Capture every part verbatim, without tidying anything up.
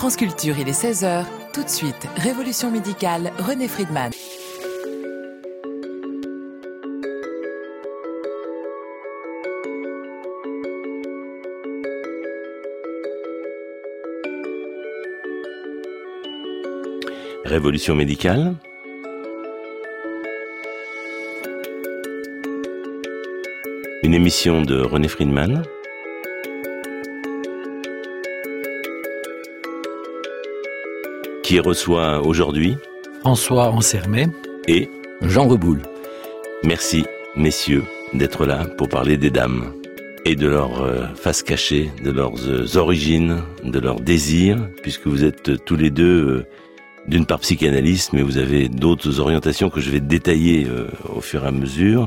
France Culture, il est seize heures. Tout de suite, Révolution médicale, René Friedman. Révolution médicale. Une émission de René Friedman. Qui reçoit aujourd'hui François Ansermet et Jean Reboul. Merci, messieurs, d'être là pour parler des dames et de leur euh, face cachée, de leurs euh, origines, de leurs désirs, puisque vous êtes tous les deux euh, d'une part psychanalystes, mais vous avez d'autres orientations que je vais détailler euh, au fur et à mesure.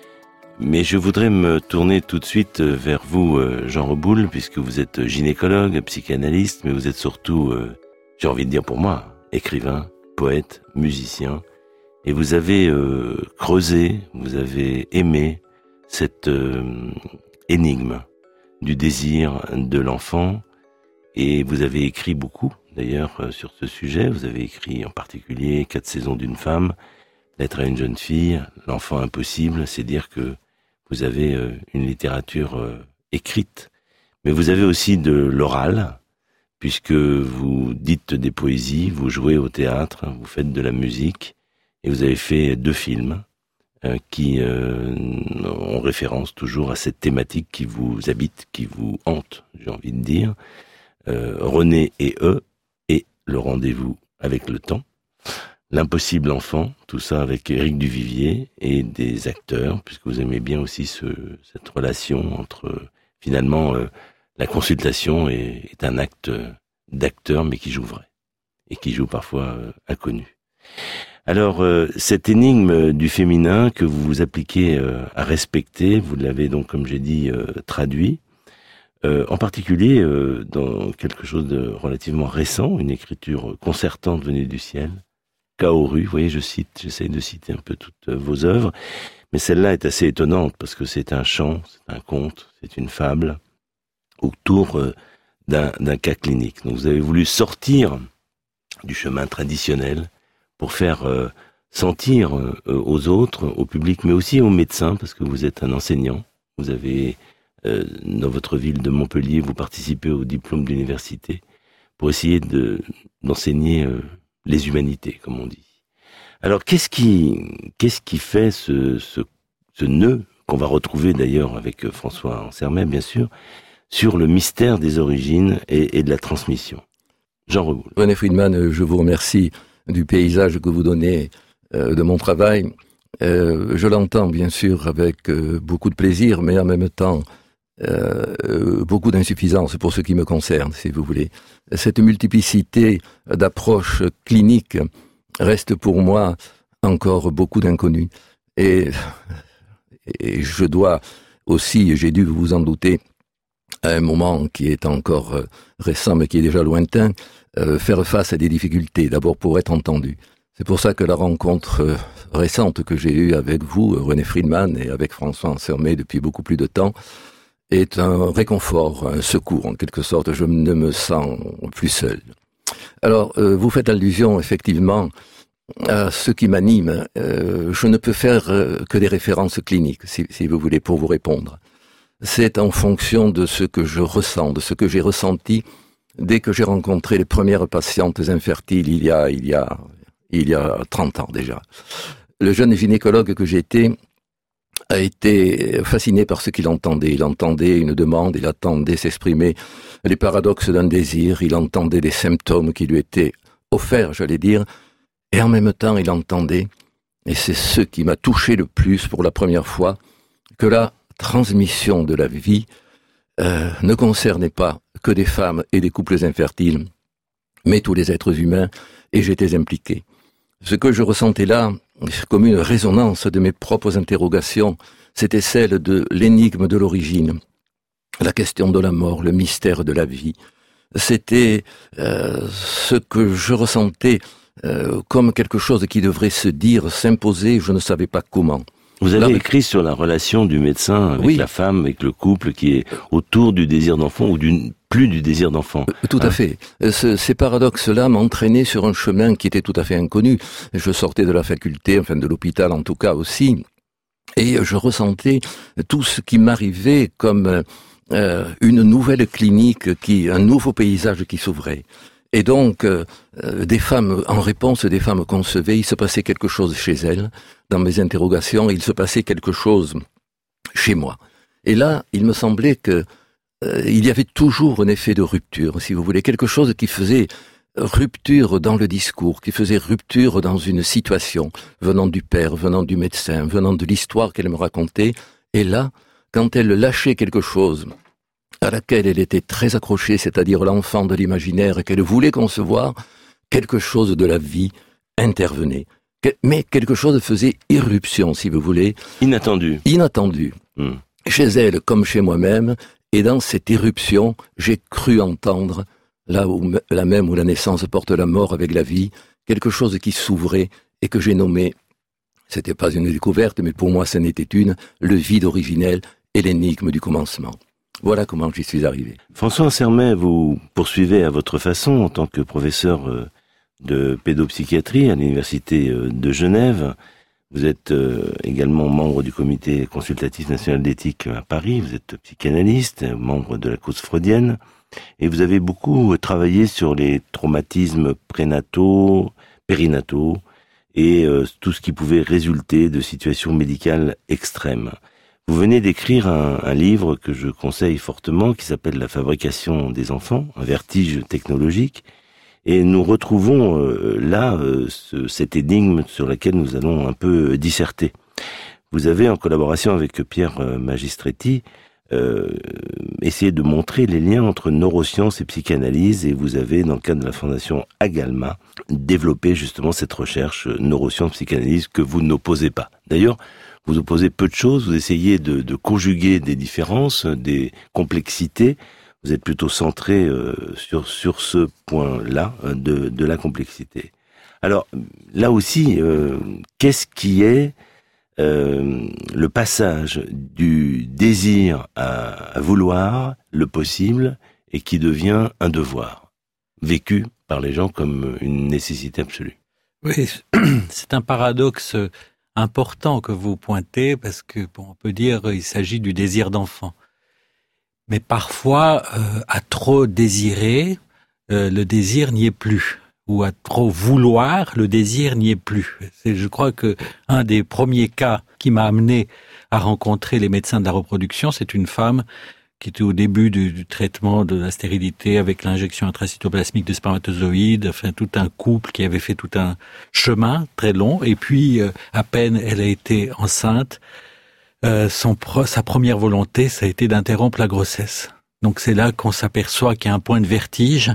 Mais je voudrais me tourner tout de suite vers vous, euh, Jean Reboul, puisque vous êtes gynécologue, psychanalyste, mais vous êtes surtout... Euh, j'ai envie de dire pour moi, écrivain, poète, musicien, et vous avez euh, creusé, vous avez aimé cette euh, énigme du désir de l'enfant, et vous avez écrit beaucoup, d'ailleurs, euh, sur ce sujet. Vous avez écrit en particulier Quatre saisons d'une femme, Lettre à une jeune fille, L'enfant impossible, c'est dire que vous avez euh, une littérature euh, écrite, mais vous avez aussi de l'oral, puisque vous dites des poésies, vous jouez au théâtre, vous faites de la musique, et vous avez fait deux films euh, qui euh, ont référence toujours à cette thématique qui vous habite, qui vous hante, j'ai envie de dire. Euh, René et eux, et Le rendez-vous avec le temps. L'impossible enfant, tout ça avec Éric Duvivier et des acteurs, puisque vous aimez bien aussi ce, cette relation entre, finalement... Euh, la consultation est, est un acte d'acteur, mais qui joue vrai, et qui joue parfois euh, inconnu. Alors, euh, cette énigme du féminin que vous vous appliquez euh, à respecter, vous l'avez donc, comme j'ai dit, euh, traduit, euh, en particulier euh, dans quelque chose de relativement récent, une écriture concertante venue du ciel, Kaoru, vous voyez, je cite, j'essaye de citer un peu toutes vos œuvres, mais celle-là est assez étonnante, parce que c'est un chant, c'est un conte, c'est une fable, autour d'un, d'un cas clinique. Donc vous avez voulu sortir du chemin traditionnel pour faire euh, sentir euh, aux autres, au public, mais aussi aux médecins, parce que vous êtes un enseignant. Vous avez, euh, dans votre ville de Montpellier, vous participez au diplôme d'université pour essayer de, d'enseigner euh, les humanités, comme on dit. Alors qu'est-ce qui, qu'est-ce qui fait ce, ce, ce nœud, qu'on va retrouver d'ailleurs avec François Ansermet, bien sûr, sur le mystère des origines et, et de la transmission. Jean Reboul. René Friedman, je vous remercie du paysage que vous donnez euh, de mon travail. Euh, je l'entends bien sûr avec euh, beaucoup de plaisir, mais en même temps euh, beaucoup d'insuffisance pour ce qui me concerne, si vous voulez. Cette multiplicité d'approches cliniques reste pour moi encore beaucoup d'inconnus. Et, et je dois aussi, j'ai dû vous en douter, à un moment qui est encore euh, récent, mais qui est déjà lointain, euh, faire face à des difficultés, d'abord pour être entendu. C'est pour ça que la rencontre euh, récente que j'ai eue avec vous, René Friedman, et avec François Ansermet depuis beaucoup plus de temps, est un réconfort, un secours, en quelque sorte. Je ne me sens plus seul. Alors, euh, vous faites allusion, effectivement, à ce qui m'anime. Euh, je ne peux faire euh, que des références cliniques, si, si vous voulez, pour vous répondre. C'est en fonction de ce que je ressens, de ce que j'ai ressenti dès que j'ai rencontré les premières patientes infertiles il y a, il y a, il y a trente ans déjà. Le jeune gynécologue que j'étais a été fasciné par ce qu'il entendait. Il entendait une demande, il entendait s'exprimer les paradoxes d'un désir, il entendait des symptômes qui lui étaient offerts, j'allais dire, et en même temps il entendait, et c'est ce qui m'a touché le plus pour la première fois, que la transmission de la vie euh, ne concernait pas que des femmes et des couples infertiles, mais tous les êtres humains, et j'étais impliqué. Ce que je ressentais là, comme une résonance de mes propres interrogations, c'était celle de l'énigme de l'origine, la question de la mort, le mystère de la vie. C'était euh, ce que je ressentais euh, comme quelque chose qui devrait se dire, s'imposer, je ne savais pas comment. Vous avez Là, écrit sur la relation du médecin avec oui. la femme, avec le couple qui est autour du désir d'enfant ou d'une plus du désir d'enfant. Tout hein. à fait. Ce, ces paradoxes-là m'entraînaient sur un chemin qui était tout à fait inconnu. Je sortais de la faculté, enfin de l'hôpital en tout cas aussi, et je ressentais tout ce qui m'arrivait comme euh, une nouvelle clinique, qui, un nouveau paysage qui s'ouvrait. Et donc, euh, des femmes, en réponse, des femmes concevaient, il se passait quelque chose chez elles. Dans mes interrogations, il se passait quelque chose chez moi. Et là, il me semblait que euh, il y avait toujours un effet de rupture, si vous voulez, quelque chose qui faisait rupture dans le discours, qui faisait rupture dans une situation, venant du père, venant du médecin, venant de l'histoire qu'elle me racontait. Et là, quand elle lâchait quelque chose à laquelle elle était très accrochée, c'est-à-dire l'enfant de l'imaginaire qu'elle voulait concevoir, quelque chose de la vie intervenait. Mais quelque chose faisait irruption, si vous voulez. Inattendu. Inattendu. Mmh. Chez elle, comme chez moi-même, et dans cette irruption, j'ai cru entendre, là où là même où la naissance porte la mort avec la vie, quelque chose qui s'ouvrait et que j'ai nommé, c'était pas une découverte, mais pour moi, ce n'était une, le vide originel et l'énigme du commencement. Voilà comment j'y suis arrivé. François Sermet, vous poursuivez à votre façon en tant que professeur de pédopsychiatrie à l'Université de Genève. Vous êtes également membre du comité consultatif national d'éthique à Paris. Vous êtes psychanalyste, membre de la cause freudienne. Et vous avez beaucoup travaillé sur les traumatismes prénataux, périnataux et tout ce qui pouvait résulter de situations médicales extrêmes. Vous venez d'écrire un, un livre que je conseille fortement, qui s'appelle « La fabrication des enfants », un vertige technologique. Et nous retrouvons euh, là euh, ce, cette énigme sur laquelle nous allons un peu disserter. Vous avez, en collaboration avec Pierre Magistretti, euh, essayé de montrer les liens entre neurosciences et psychanalyse, et vous avez, dans le cadre de la fondation Agalma, développé justement cette recherche neurosciences-psychanalyse que vous n'opposez pas. D'ailleurs, vous opposez peu de choses, vous essayez de, de conjuguer des différences, des complexités. Vous êtes plutôt centré euh, sur sur ce point-là euh, de de la complexité. Alors là aussi, euh, qu'est-ce qui est euh, le passage du désir à, à vouloir le possible et qui devient un devoir, vécu par les gens comme une nécessité absolue? Oui, c'est un paradoxe important que vous pointez, parce que bon, on peut dire il s'agit du désir d'enfant. Mais parfois, euh, à trop désirer, euh, le désir n'y est plus. Ou à trop vouloir, le désir n'y est plus. C'est, je crois que un des premiers cas qui m'a amené à rencontrer les médecins de la reproduction, c'est une femme qui était au début du, du traitement de la stérilité avec l'injection intracytoplasmique de spermatozoïdes, enfin tout un couple qui avait fait tout un chemin très long. Et puis, euh, à peine elle a été enceinte, Euh, son pro, sa première volonté, ça a été d'interrompre la grossesse. Donc c'est là qu'on s'aperçoit qu'il y a un point de vertige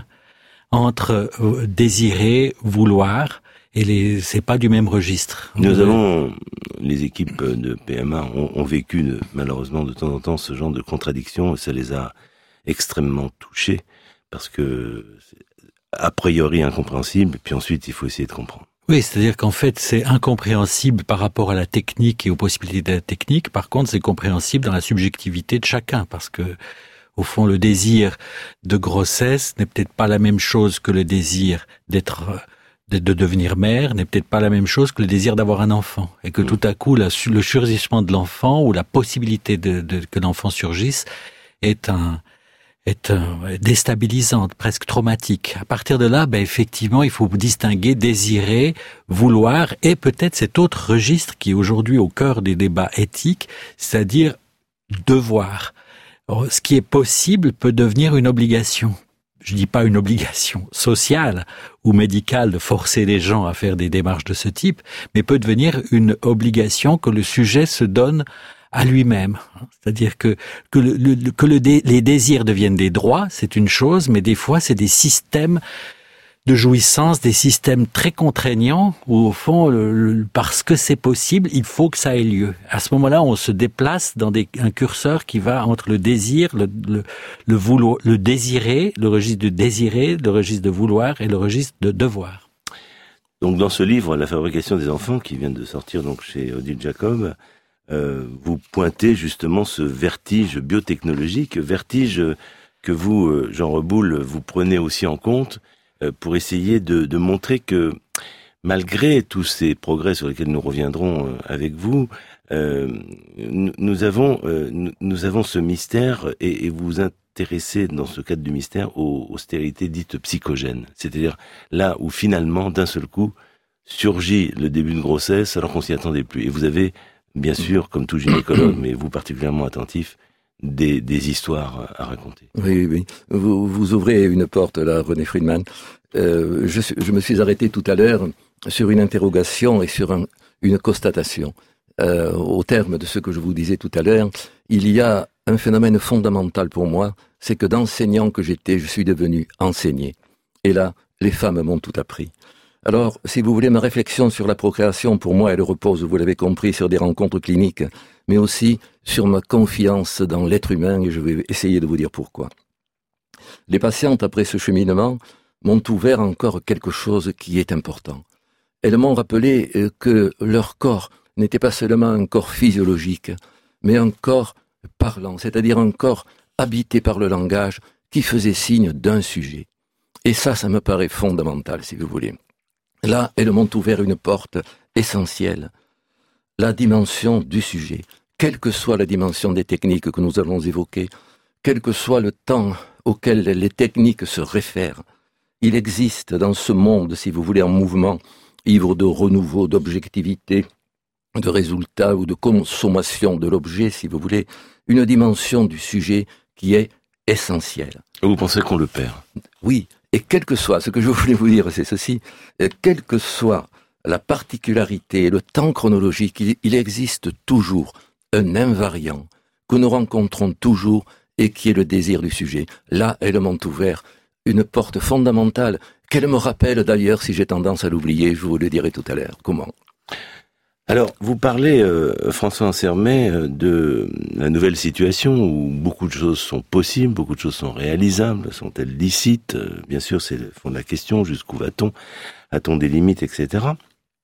entre euh, désirer, vouloir, et les, c'est pas du même registre. Nous euh, avons, les équipes de P M A ont, ont vécu de, malheureusement de temps en temps ce genre de contradictions, et ça les a extrêmement touchés, parce que c'est a priori incompréhensible, et puis ensuite il faut essayer de comprendre. Oui, c'est-à-dire qu'en fait, c'est incompréhensible par rapport à la technique et aux possibilités de la technique. Par contre, c'est compréhensible dans la subjectivité de chacun, parce que, au fond, le désir de grossesse n'est peut-être pas la même chose que le désir d'être, de, de devenir mère, n'est peut-être pas la même chose que le désir d'avoir un enfant. Et que tout à coup, la, le surgissement de l'enfant, ou la possibilité de, de, que l'enfant surgisse, est un, est euh, déstabilisante, presque traumatique. À partir de là, ben effectivement, il faut distinguer désirer, vouloir, et peut-être cet autre registre qui est aujourd'hui au cœur des débats éthiques, c'est-à-dire devoir. Alors, ce qui est possible peut devenir une obligation. Je dis pas une obligation sociale ou médicale de forcer les gens à faire des démarches de ce type, mais peut devenir une obligation que le sujet se donne à lui-même. C'est-à-dire que que, le, le, que le dé, les désirs deviennent des droits, c'est une chose, mais des fois c'est des systèmes de jouissance, des systèmes très contraignants où au fond, le, le, parce que c'est possible, il faut que ça ait lieu. À ce moment-là, on se déplace dans des, un curseur qui va entre le désir, le, le, le vouloir, le désirer, le registre de désirer, le registre de vouloir et le registre de devoir. Donc dans ce livre, La fabrication des enfants, qui vient de sortir donc chez Odile Jacob, Euh, vous pointez justement ce vertige biotechnologique, vertige que vous, euh, Jean Reboul, vous prenez aussi en compte euh, pour essayer de, de montrer que malgré tous ces progrès sur lesquels nous reviendrons euh, avec vous, euh, nous, nous avons euh, nous, nous avons ce mystère et, et vous vous intéressez dans ce cadre du mystère aux, aux stérilités dites psychogènes, c'est-à-dire là où finalement d'un seul coup surgit le début de grossesse alors qu'on s'y attendait plus. Et vous avez bien sûr, comme tout gynécologue, mais vous particulièrement attentif, des, des histoires à raconter. Oui, oui. Vous, vous ouvrez une porte là, René Friedman. Euh, je, je me suis arrêté tout à l'heure sur une interrogation et sur un, une constatation. Euh, au terme de ce que je vous disais tout à l'heure, il y a un phénomène fondamental pour moi, c'est que d'enseignant que j'étais, je suis devenu enseigné. Et là, les femmes m'ont tout appris. Alors, si vous voulez, ma réflexion sur la procréation, pour moi, elle repose, vous l'avez compris, sur des rencontres cliniques, mais aussi sur ma confiance dans l'être humain, et je vais essayer de vous dire pourquoi. Les patientes, après ce cheminement, m'ont ouvert encore quelque chose qui est important. Elles m'ont rappelé que leur corps n'était pas seulement un corps physiologique, mais un corps parlant, c'est-à-dire un corps habité par le langage qui faisait signe d'un sujet. Et ça, ça me paraît fondamental, si vous voulez. Là, elles m'ont ouvert une porte essentielle, la dimension du sujet. Quelle que soit la dimension des techniques que nous allons évoquer, quel que soit le temps auquel les techniques se réfèrent, il existe dans ce monde, si vous voulez, en mouvement, ivre de renouveau, d'objectivité, de résultats ou de consommation de l'objet, si vous voulez, une dimension du sujet qui est essentielle. Vous pensez qu'on le perd ? Oui. Et quel que soit, ce que je voulais vous dire, c'est ceci, quelle que soit la particularité, le temps chronologique, il, il existe toujours un invariant que nous rencontrons toujours et qui est le désir du sujet. Là, elles m'ont ouvert une porte fondamentale qu'elle me rappelle d'ailleurs, si j'ai tendance à l'oublier, je vous le dirai tout à l'heure. Comment ? Alors, vous parlez, euh, François Ansermet, euh, de la nouvelle situation où beaucoup de choses sont possibles, beaucoup de choses sont réalisables, sont-elles licites ? euh, Bien sûr, c'est le fond de la question, jusqu'où va-t-on ? A-t-on des limites, et cetera.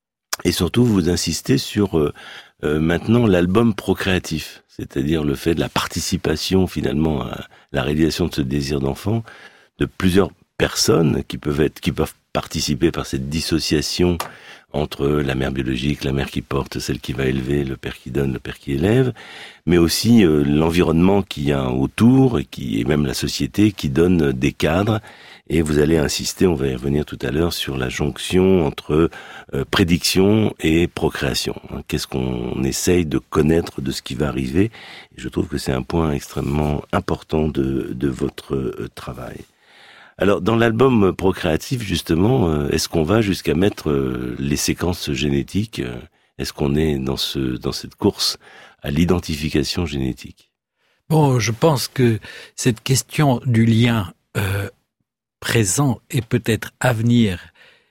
Et surtout, vous insistez sur euh, euh, maintenant l'album procréatif, c'est-à-dire le fait de la participation finalement à la réalisation de ce désir d'enfant de plusieurs personnes qui peuvent être, qui peuvent participer par cette dissociation entre la mère biologique, la mère qui porte, celle qui va élever, le père qui donne, le père qui élève, mais aussi euh, l'environnement qu'il y a autour et, qui, et même la société qui donne des cadres. Et vous allez insister, on va y revenir tout à l'heure, sur la jonction entre euh, prédiction et procréation. Qu'est-ce qu'on essaye de connaître de ce qui va arriver ? Et je trouve que c'est un point extrêmement important de, de votre euh, travail. Alors, dans l'album procréatif, justement, est-ce qu'on va jusqu'à mettre les séquences génétiques ? Est-ce qu'on est dans ce dans cette course à l'identification génétique ? Bon, je pense que cette question du lien euh, présent et peut-être à venir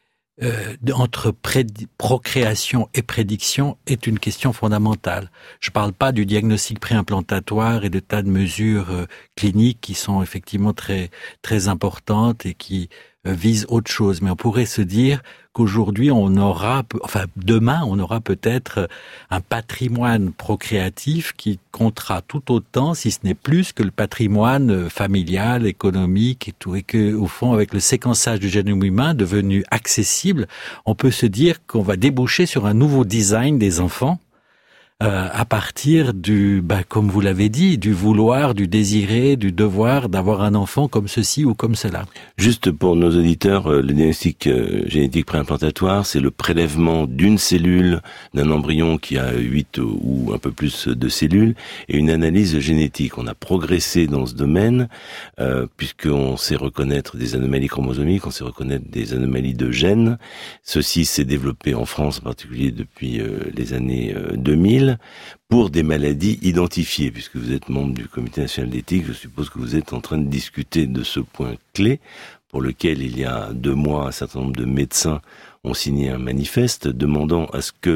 euh, entre prédi- procréation et prédiction est une question fondamentale. Je parle pas du diagnostic préimplantatoire et de tas de mesures euh, cliniques qui sont effectivement très très importantes et qui euh, visent autre chose. Mais on pourrait se dire qu'aujourd'hui on aura, enfin demain on aura peut-être un patrimoine procréatif qui comptera tout autant, si ce n'est plus, que le patrimoine familial, économique et tout, et que au fond avec le séquençage du génome humain devenu accessible, on peut se dire qu'on va déboucher sur un nouveau design des enfants. Euh, à partir du, bah, comme vous l'avez dit, du vouloir, du désirer, du devoir d'avoir un enfant comme ceci ou comme cela. Juste pour nos auditeurs, le diagnostic génétique préimplantatoire, c'est le prélèvement d'une cellule d'un embryon qui a huit ou un peu plus de cellules et une analyse génétique. On a progressé dans ce domaine euh, puisqu'on sait reconnaître des anomalies chromosomiques, on sait reconnaître des anomalies de gènes. Ceci s'est développé en France en particulier depuis euh, les années euh, deux mille. Pour des maladies identifiées, puisque vous êtes membre du Comité national d'éthique, je suppose que vous êtes en train de discuter de ce point clé, pour lequel il y a deux mois, un certain nombre de médecins ont signé un manifeste demandant à ce que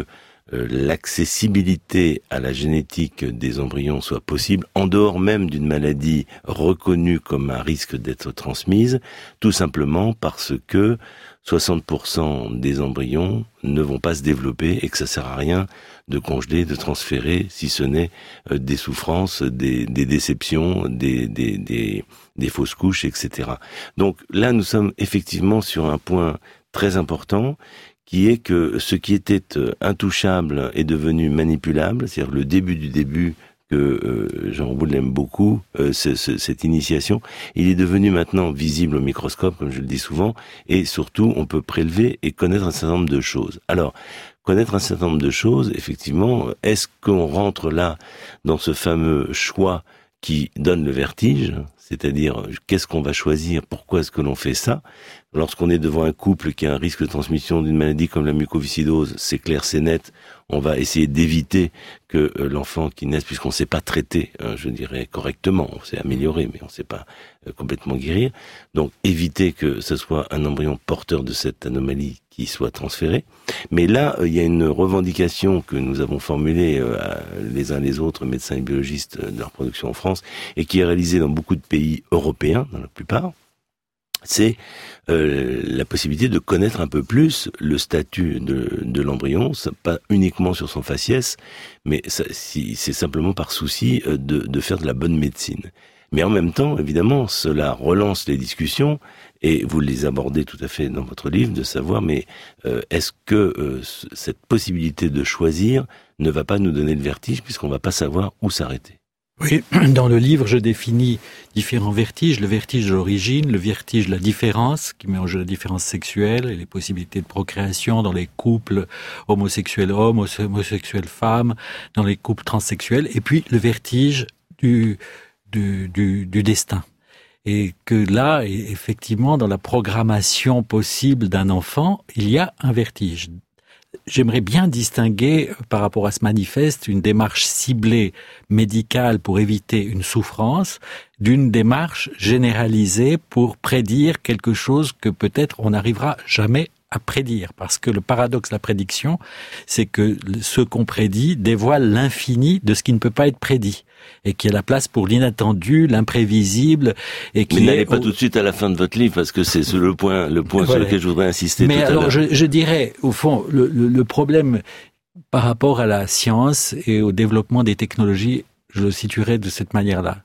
euh, l'accessibilité à la génétique des embryons soit possible, en dehors même d'une maladie reconnue comme un risque d'être transmise, tout simplement parce que soixante pour cent des embryons ne vont pas se développer et que ça sert à rien de congeler, de transférer, si ce n'est euh, des souffrances, des, des déceptions, des, des, des, des fausses couches, et cetera. Donc là, nous sommes effectivement sur un point très important, qui est que ce qui était intouchable est devenu manipulable, c'est-à-dire le début du début, que euh, Jean Reboul aime beaucoup, euh, ce, ce, cette initiation, il est devenu maintenant visible au microscope, comme je le dis souvent, et surtout, on peut prélever et connaître un certain nombre de choses. Alors, connaître un certain nombre de choses, effectivement, est-ce qu'on rentre là dans ce fameux choix qui donne le vertige, c'est-à-dire qu'est-ce qu'on va choisir, pourquoi est-ce que l'on fait ça? Lorsqu'on est devant un couple qui a un risque de transmission d'une maladie comme la mucoviscidose, c'est clair, c'est net, on va essayer d'éviter que l'enfant qui naisse, puisqu'on ne sait pas traiter, hein, je dirais correctement, on sait améliorer, mais on ne sait pas euh, complètement guérir, donc éviter que ce soit un embryon porteur de cette anomalie qui soit transféré. Mais là, euh, il y a une revendication que nous avons formulée euh, les uns les autres, médecins et biologistes de la reproduction en France, et qui est réalisée dans beaucoup de pays européens, dans la plupart, c'est euh, la possibilité de connaître un peu plus le statut de, de l'embryon, pas uniquement sur son faciès, mais ça, si, c'est simplement par souci de, de faire de la bonne médecine. Mais en même temps, évidemment, cela relance les discussions, et vous les abordez tout à fait dans votre livre, de savoir, mais euh, est-ce que euh, cette possibilité de choisir ne va pas nous donner le vertige, puisqu'on ne va pas savoir où s'arrêter? Oui, dans le livre, je définis différents vertiges. Le vertige de l'origine, le vertige de la différence, qui met en jeu la différence sexuelle et les possibilités de procréation dans les couples homosexuels hommes, homosexuels femmes, dans les couples transsexuels, et puis le vertige du, du, du, du destin. Et que là, effectivement, dans la programmation possible d'un enfant, il y a un vertige. J'aimerais bien distinguer, par rapport à ce manifeste, une démarche ciblée médicale pour éviter une souffrance, d'une démarche généralisée pour prédire quelque chose que peut-être on n'arrivera jamais à prédire. Parce que le paradoxe de la prédiction, c'est que ce qu'on prédit dévoile l'infini de ce qui ne peut pas être prédit. Et qu'il y a la place pour l'inattendu, l'imprévisible. Et qui Mais n'allez est pas au... tout de suite à la fin de votre livre, parce que c'est sur le point, le point voilà. sur lequel je voudrais insister Mais tout alors, à l'heure. je, je dirais, au fond, le, le, le problème par rapport à la science et au développement des technologies, je le situerais de cette manière-là.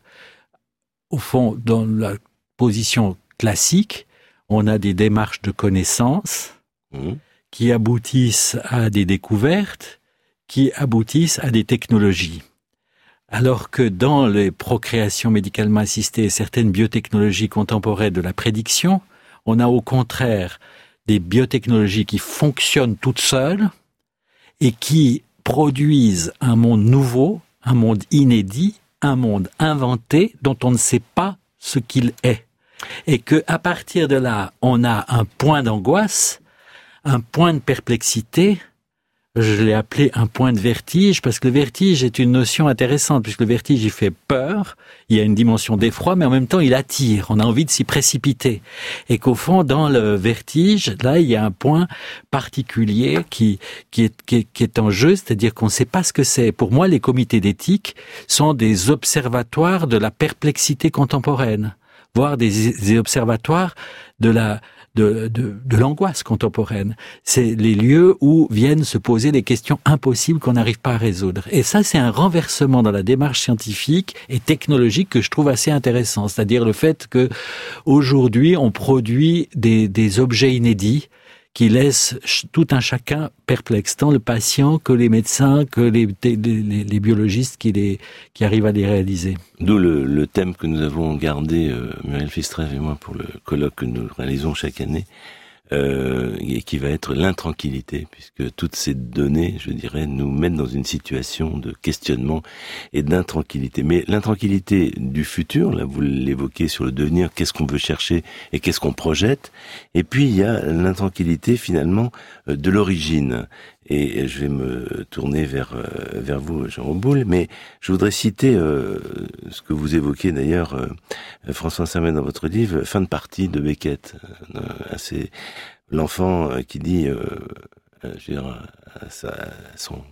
Au fond, dans la position classique, on a des démarches de connaissance mmh. qui aboutissent à des découvertes, qui aboutissent à des technologies. Alors que dans les procréations médicalement assistées et certaines biotechnologies contemporaines de la prédiction, on a au contraire des biotechnologies qui fonctionnent toutes seules et qui produisent un monde nouveau, un monde inédit, un monde inventé dont on ne sait pas ce qu'il est. Et que à partir de là, on a un point d'angoisse, un point de perplexité. Je l'ai appelé un point de vertige, parce que le vertige est une notion intéressante, puisque le vertige, il fait peur, il y a une dimension d'effroi, mais en même temps, il attire, on a envie de s'y précipiter. Et qu'au fond, dans le vertige, là, il y a un point particulier qui, qui, est, qui, est, qui est en jeu, c'est-à-dire qu'on ne sait pas ce que c'est. Pour moi, les comités d'éthique sont des observatoires de la perplexité contemporaine, voire des, des observatoires de la... De, de, de l'angoisse contemporaine. C'est les lieux où viennent se poser des questions impossibles qu'on n'arrive pas à résoudre. Et ça, c'est un renversement dans la démarche scientifique et technologique que je trouve assez intéressant. C'est-à-dire le fait que aujourd'hui, on produit des, des objets inédits qui laissent tout un chacun perplexe, tant le patient que les médecins, que les, les, les biologistes qui, les, qui arrivent à les réaliser. D'où le, le thème que nous avons gardé, euh, Muriel Fistrève et moi, pour le colloque que nous réalisons chaque année, euh, et qui va être l'intranquillité, puisque toutes ces données, je dirais, nous mettent dans une situation de questionnement et d'intranquillité. Mais l'intranquillité du futur, là vous l'évoquez sur le devenir, qu'est-ce qu'on veut chercher et qu'est-ce qu'on projette, et puis il y a l'intranquillité finalement de l'origine. Et je vais me tourner vers euh, vers vous, Jean Reboul, mais je voudrais citer euh, ce que vous évoquez d'ailleurs, euh, François Saint-Maur dans votre livre, fin de partie de Beckett. Euh, assez, l'enfant euh, qui dit, euh, je veux dire, à, sa, à son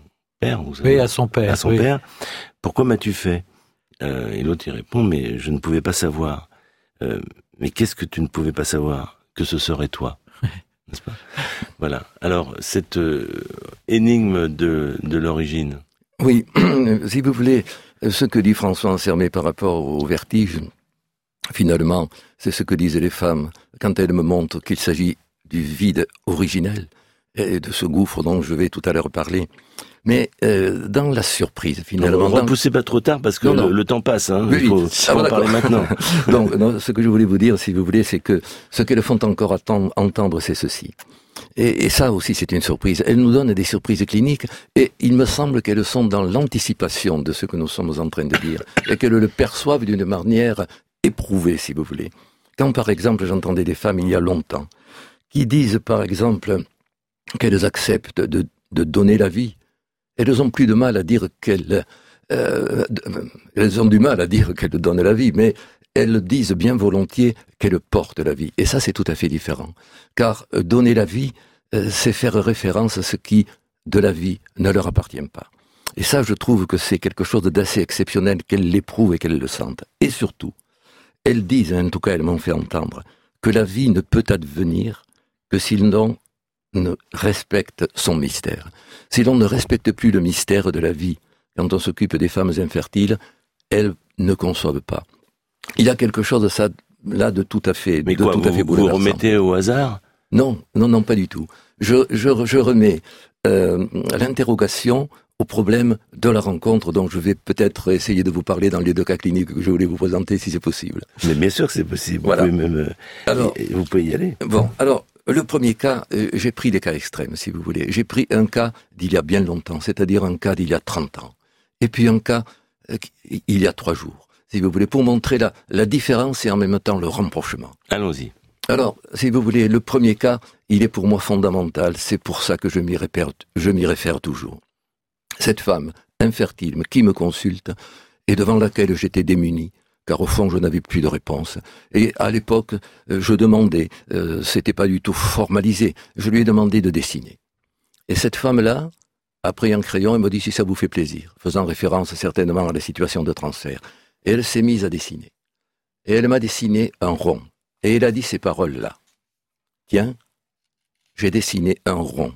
père, vous savez, oui, à son père. À son oui. père. Pourquoi m'as-tu fait euh, Et l'autre, il répond, mais je ne pouvais pas savoir. Euh, mais qu'est-ce que tu ne pouvais pas savoir? Que ce serait toi. N'est-ce pas? Voilà. Alors, cette euh, énigme de, de l'origine. Oui, si vous voulez, ce que dit François Ansermet par rapport au vertige, finalement, c'est ce que disaient les femmes quand elles me montrent qu'il s'agit du vide originel et de ce gouffre dont je vais tout à l'heure parler. Mais euh, dans la surprise, finalement... Ne repoussez pas trop tard parce que non, non. Le, le temps passe. Hein. Oui, il faut, ah, faut en parler maintenant. Donc, non, ce que je voulais vous dire, si vous voulez, c'est que ce qu'elles font encore attendre, entendre, c'est ceci. Et, et ça aussi, c'est une surprise. Elles nous donnent des surprises cliniques et il me semble qu'elles sont dans l'anticipation de ce que nous sommes en train de dire et qu'elles le perçoivent d'une manière éprouvée, si vous voulez. Quand, par exemple, j'entendais des femmes il y a longtemps qui disent, par exemple, qu'elles acceptent de, de donner la vie, elles ont plus de mal à dire qu'elles... Euh, elles ont du mal à dire qu'elles donnent la vie, mais elles disent bien volontiers qu'elles portent la vie. Et ça, c'est tout à fait différent. Car euh, donner la vie, euh, c'est faire référence à ce qui, de la vie, ne leur appartient pas. Et ça, je trouve que c'est quelque chose d'assez exceptionnel qu'elles l'éprouvent et qu'elles le sentent. Et surtout, elles disent, en tout cas elles m'ont fait entendre, que la vie ne peut advenir que si l'on ne respecte son mystère. Si l'on ne respecte plus le mystère de la vie, quand on s'occupe des femmes infertiles, elles ne conçoivent pas. Il y a quelque chose de ça, là, de tout à fait, Mais de quoi, tout vous, à fait vous bouleversant. remettez au hasard? Non, non, non, pas du tout. Je, je, je remets euh, l'interrogation au problème de la rencontre dont je vais peut-être essayer de vous parler dans les deux cas cliniques que je voulais vous présenter, si c'est possible. Mais bien sûr que c'est possible. Voilà. Vous pouvez même, euh, Alors, y, vous pouvez y aller. Bon, alors, le premier cas, euh, j'ai pris des cas extrêmes, si vous voulez. J'ai pris un cas d'il y a bien longtemps, c'est-à-dire un cas d'il y a trente ans. Et puis un cas euh, il y a trois jours, si vous voulez, pour montrer la, la différence et en même temps le rapprochement. Allons-y. Alors, si vous voulez, le premier cas, il est pour moi fondamental, c'est pour ça que je m'y réfère, je m'y réfère toujours. Cette femme infertile qui me consulte et devant laquelle j'étais démuni, car au fond je n'avais plus de réponse. Et à l'époque, je demandais, euh, c'était pas du tout formalisé, je lui ai demandé de dessiner. Et cette femme-là a pris un crayon et m'a dit si ça vous fait plaisir, faisant référence certainement à la situation de transfert. Et elle s'est mise à dessiner. Et elle m'a dessiné un rond. Et elle a dit ces paroles-là. Tiens, j'ai dessiné un rond,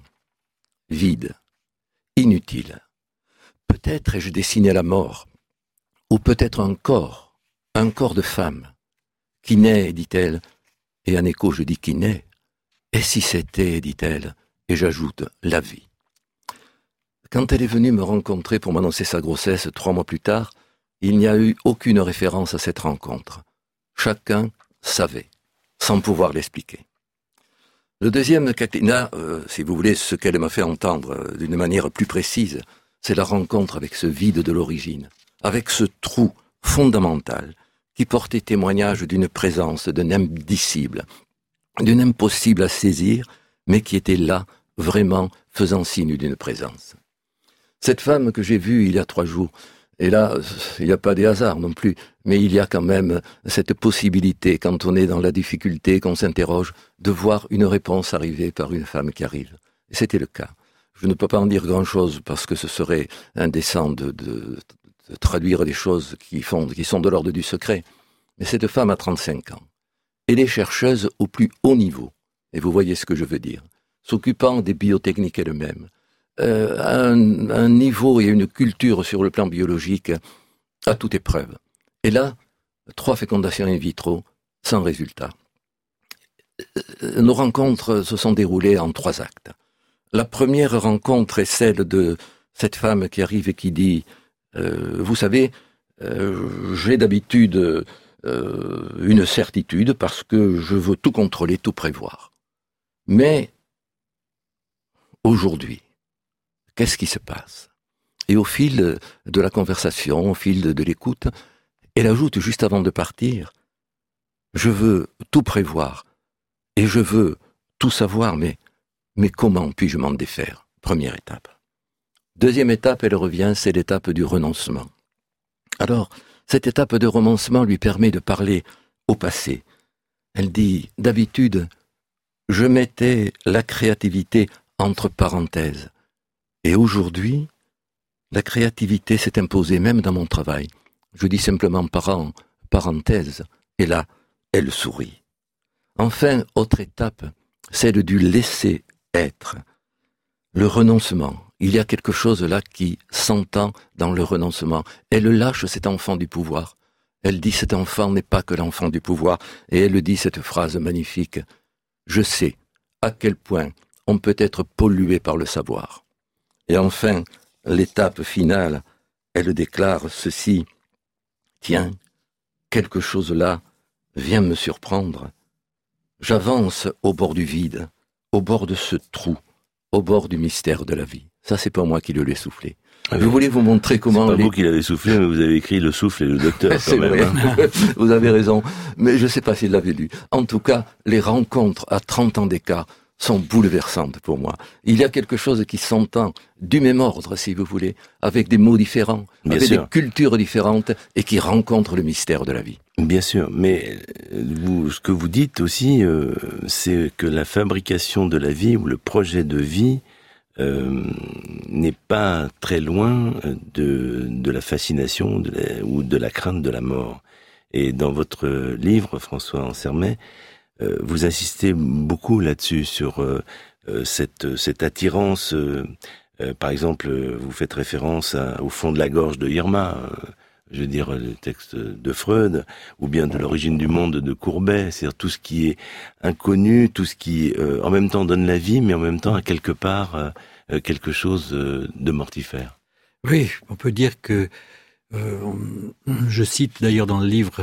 vide, inutile. Peut-être ai-je dessiné la mort, ou peut-être un corps, un corps de femme, qui naît, dit-elle, et en écho je dis qui naît, et si c'était, dit-elle, et j'ajoute la vie. Quand elle est venue me rencontrer pour m'annoncer sa grossesse trois mois plus tard, il n'y a eu aucune référence à cette rencontre. Chacun savait, sans pouvoir l'expliquer. Le deuxième cas, euh, si vous voulez, ce qu'elle m'a fait entendre euh, d'une manière plus précise, c'est la rencontre avec ce vide de l'origine, avec ce trou fondamental qui portait témoignage d'une présence, d'un indicible, d'une impossible à saisir, mais qui était là, vraiment faisant signe d'une présence. Cette femme que j'ai vue il y a trois jours, et là, il n'y a pas de hasard non plus, mais il y a quand même cette possibilité, quand on est dans la difficulté, qu'on s'interroge, de voir une réponse arriver par une femme qui arrive. Et c'était le cas. Je ne peux pas en dire grand-chose parce que ce serait indécent de, de, de traduire des choses qui, font, qui sont de l'ordre du secret. Mais cette femme a trente-cinq ans. Elle est chercheuse au plus haut niveau. Et vous voyez ce que je veux dire. S'occupant des biotechniques elle-même. Euh, à un, un niveau et une culture sur le plan biologique à toute épreuve. Et là, trois fécondations in vitro, sans résultat. Nos rencontres se sont déroulées en trois actes. La première rencontre est celle de cette femme qui arrive et qui dit euh, « Vous savez, euh, j'ai d'habitude euh, une certitude parce que je veux tout contrôler, tout prévoir. Mais aujourd'hui, qu'est-ce qui se passe ?» Et au fil de la conversation, au fil de, de l'écoute, elle ajoute juste avant de partir « Je veux tout prévoir et je veux tout savoir, mais, mais comment puis-je m'en défaire ?» Première étape. Deuxième étape, elle revient, c'est l'étape du renoncement. Alors, cette étape de renoncement lui permet de parler au passé. Elle dit « D'habitude, je mettais la créativité entre parenthèses. Et aujourd'hui, La créativité s'est imposée même dans mon travail. Je dis simplement parent, parenthèse, et là, elle sourit. Enfin, autre étape, celle du laisser être. Le renoncement. Il y a quelque chose là qui s'entend dans le renoncement. Elle lâche cet enfant du pouvoir. Elle dit cet enfant n'est pas que l'enfant du pouvoir. Et elle dit cette phrase magnifique. Je sais à quel point on peut être pollué par le savoir. Et enfin, l'étape finale, elle déclare ceci. Tiens, quelque chose là vient me surprendre. J'avance au bord du vide, au bord de ce trou, au bord du mystère de la vie. Ça, c'est pas moi qui le l'ai soufflé. Ah, je voulais vous montrer comment... C'est pas les... vous qui l'avez soufflé, mais vous avez écrit Le Souffle et le Docteur quand c'est même. Vrai. Hein. Vous avez raison, mais je sais pas s'il l'avait lu. En tout cas, les rencontres à trente ans d'écart sont bouleversantes pour moi. Il y a quelque chose qui s'entend du même ordre, si vous voulez, avec des mots différents, Bien avec sûr. des cultures différentes, et qui rencontrent le mystère de la vie. Bien sûr, mais vous, ce que vous dites aussi, euh, c'est que la fabrication de la vie ou le projet de vie euh, n'est pas très loin de, de la fascination de la, ou de la crainte de la mort. Et dans votre livre, François Ansermet, euh, vous insistez beaucoup là-dessus, sur euh, cette, cette attirance. Euh, euh, par exemple, vous faites référence à, au fond de la gorge de Irma, euh, je veux dire, le texte de Freud, ou bien de l'origine du monde de Courbet, c'est-à-dire tout ce qui est inconnu, tout ce qui, euh, en même temps, donne la vie, mais en même temps, a quelque part, euh, quelque chose euh, de mortifère. Oui, on peut dire que, euh, je cite d'ailleurs dans le livre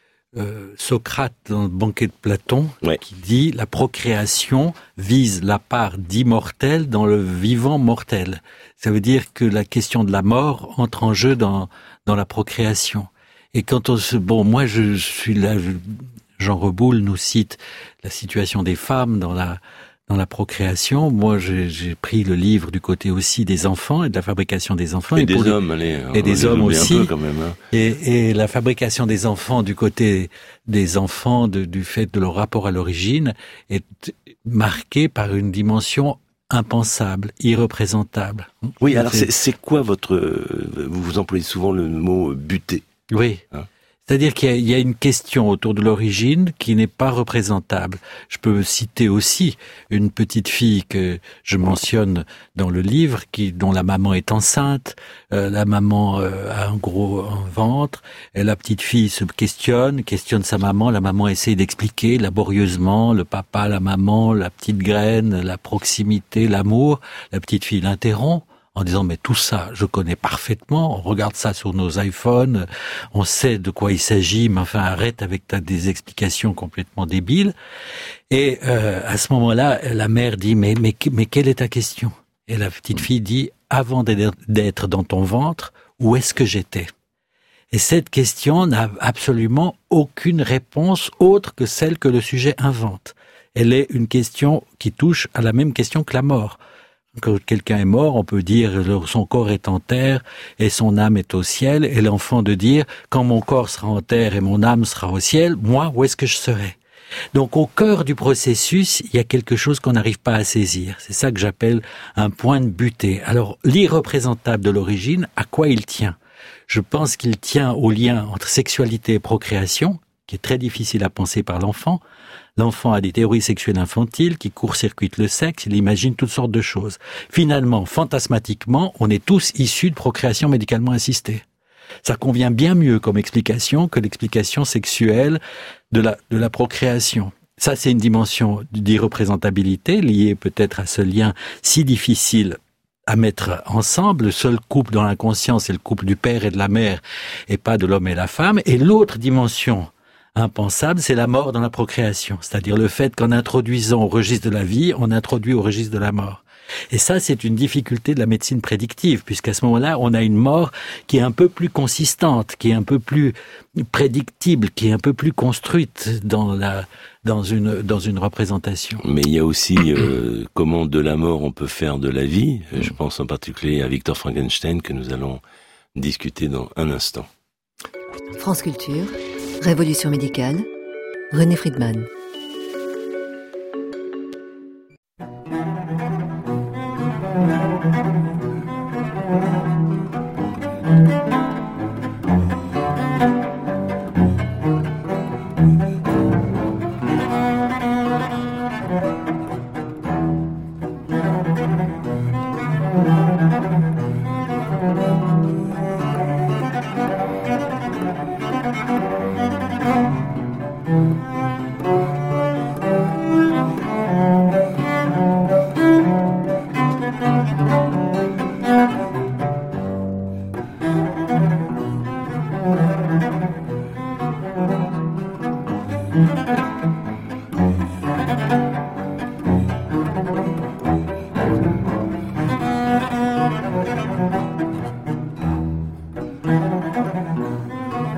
euh, Socrate, dans le banquet de Platon, ouais. qui dit « La procréation vise la part d'immortel dans le vivant mortel ». Ça veut dire que la question de la mort entre en jeu dans dans la procréation. Et quand on se... Bon, moi, je, je suis là... Je, Jean Reboul nous cite la situation des femmes dans la dans la procréation. Moi, j'ai, j'ai pris le livre du côté aussi des enfants et de la fabrication des enfants. Et, et des pour hommes, les, allez. Et des hommes aussi. Un peu quand même, hein. et, et la fabrication des enfants du côté des enfants, de, du fait de leur rapport à l'origine, est marquée par une dimension impensable, irreprésentable. Oui, alors c'est, c'est quoi votre... Vous vous employez souvent le mot « buter ». Oui. Hein? C'est-à-dire qu'il y a, il y a une question autour de l'origine qui n'est pas représentable. Je peux citer aussi une petite fille que je mentionne dans le livre, qui dont la maman est enceinte, euh, la maman euh, a un gros un ventre, et la petite fille se questionne, questionne sa maman, la maman essaie d'expliquer laborieusement, le papa, la maman, la petite graine, la proximité, l'amour, la petite fille l'interrompt, en disant mais tout ça, je connais parfaitement, on regarde ça sur nos iPhones, on sait de quoi il s'agit, mais enfin arrête avec ta, des explications complètement débiles. Et euh, à ce moment-là, la mère dit mais, mais, mais quelle est ta question ? Et la petite fille dit avant d'être dans ton ventre, où est-ce que j'étais ? Et cette question n'a absolument aucune réponse autre que celle que le sujet invente. Elle est une question qui touche à la même question que la mort. Quand quelqu'un est mort, on peut dire son corps est en terre et son âme est au ciel, et l'enfant de dire quand mon corps sera en terre et mon âme sera au ciel, moi, où est-ce que je serai ? Donc au cœur du processus, il y a quelque chose qu'on n'arrive pas à saisir. C'est ça que j'appelle un point de butée. Alors l'irreprésentable de l'origine, à quoi il tient ? Je pense qu'il tient au lien entre sexualité et procréation, qui est très difficile à penser par l'enfant. L'enfant a des théories sexuelles infantiles qui court-circuitent le sexe, il imagine toutes sortes de choses. Finalement, fantasmatiquement, on est tous issus de procréation médicalement assistée. Ça convient bien mieux comme explication que l'explication sexuelle de la, de la procréation. Ça, c'est une dimension d'irreprésentabilité liée peut-être à ce lien si difficile à mettre ensemble. Le seul couple dans l'inconscient, c'est le couple du père et de la mère, et pas de l'homme et la femme. Et l'autre dimension impensable, c'est la mort dans la procréation. C'est-à-dire le fait qu'en introduisant au registre de la vie, on introduit au registre de la mort. Et ça, c'est une difficulté de la médecine prédictive, puisqu'à ce moment-là, on a une mort qui est un peu plus consistante, qui est un peu plus prédictible, qui est un peu plus construite dans la, dans une, dans une représentation. Mais il y a aussi euh, comment de la mort on peut faire de la vie. Je pense en particulier à Victor Frankenstein, que nous allons discuter dans un instant. France Culture, Révolution médicale, René Friedman.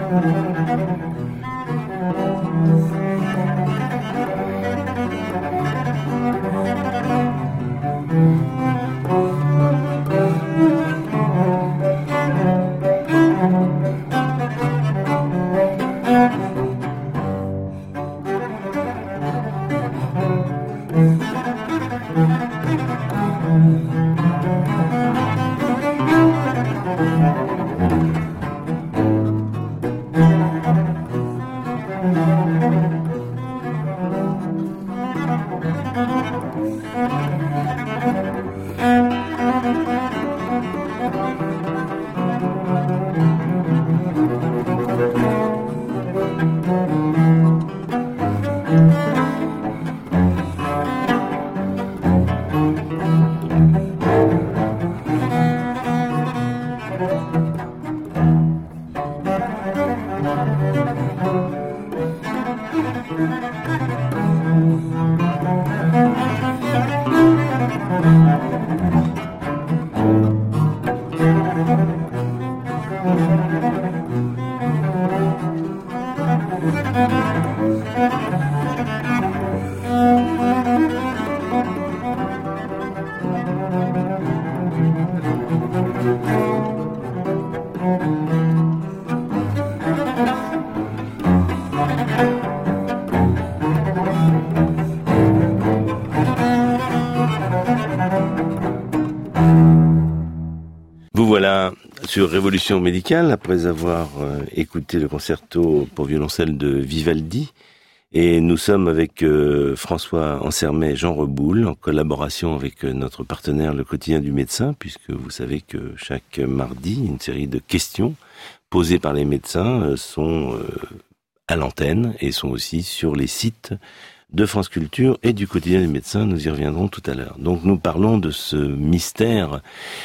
Voilà, sur Révolution médicale, après avoir euh, écouté le concerto pour violoncelle de Vivaldi. Et nous sommes avec euh, François Ansermet et Jean Reboul, en collaboration avec euh, notre partenaire Le Quotidien du Médecin, puisque vous savez que chaque mardi, une série de questions posées par les médecins euh, sont euh, à l'antenne et sont aussi sur les sites de France Culture et du Quotidien du Médecin. Nous y reviendrons tout à l'heure. Donc nous parlons de ce mystère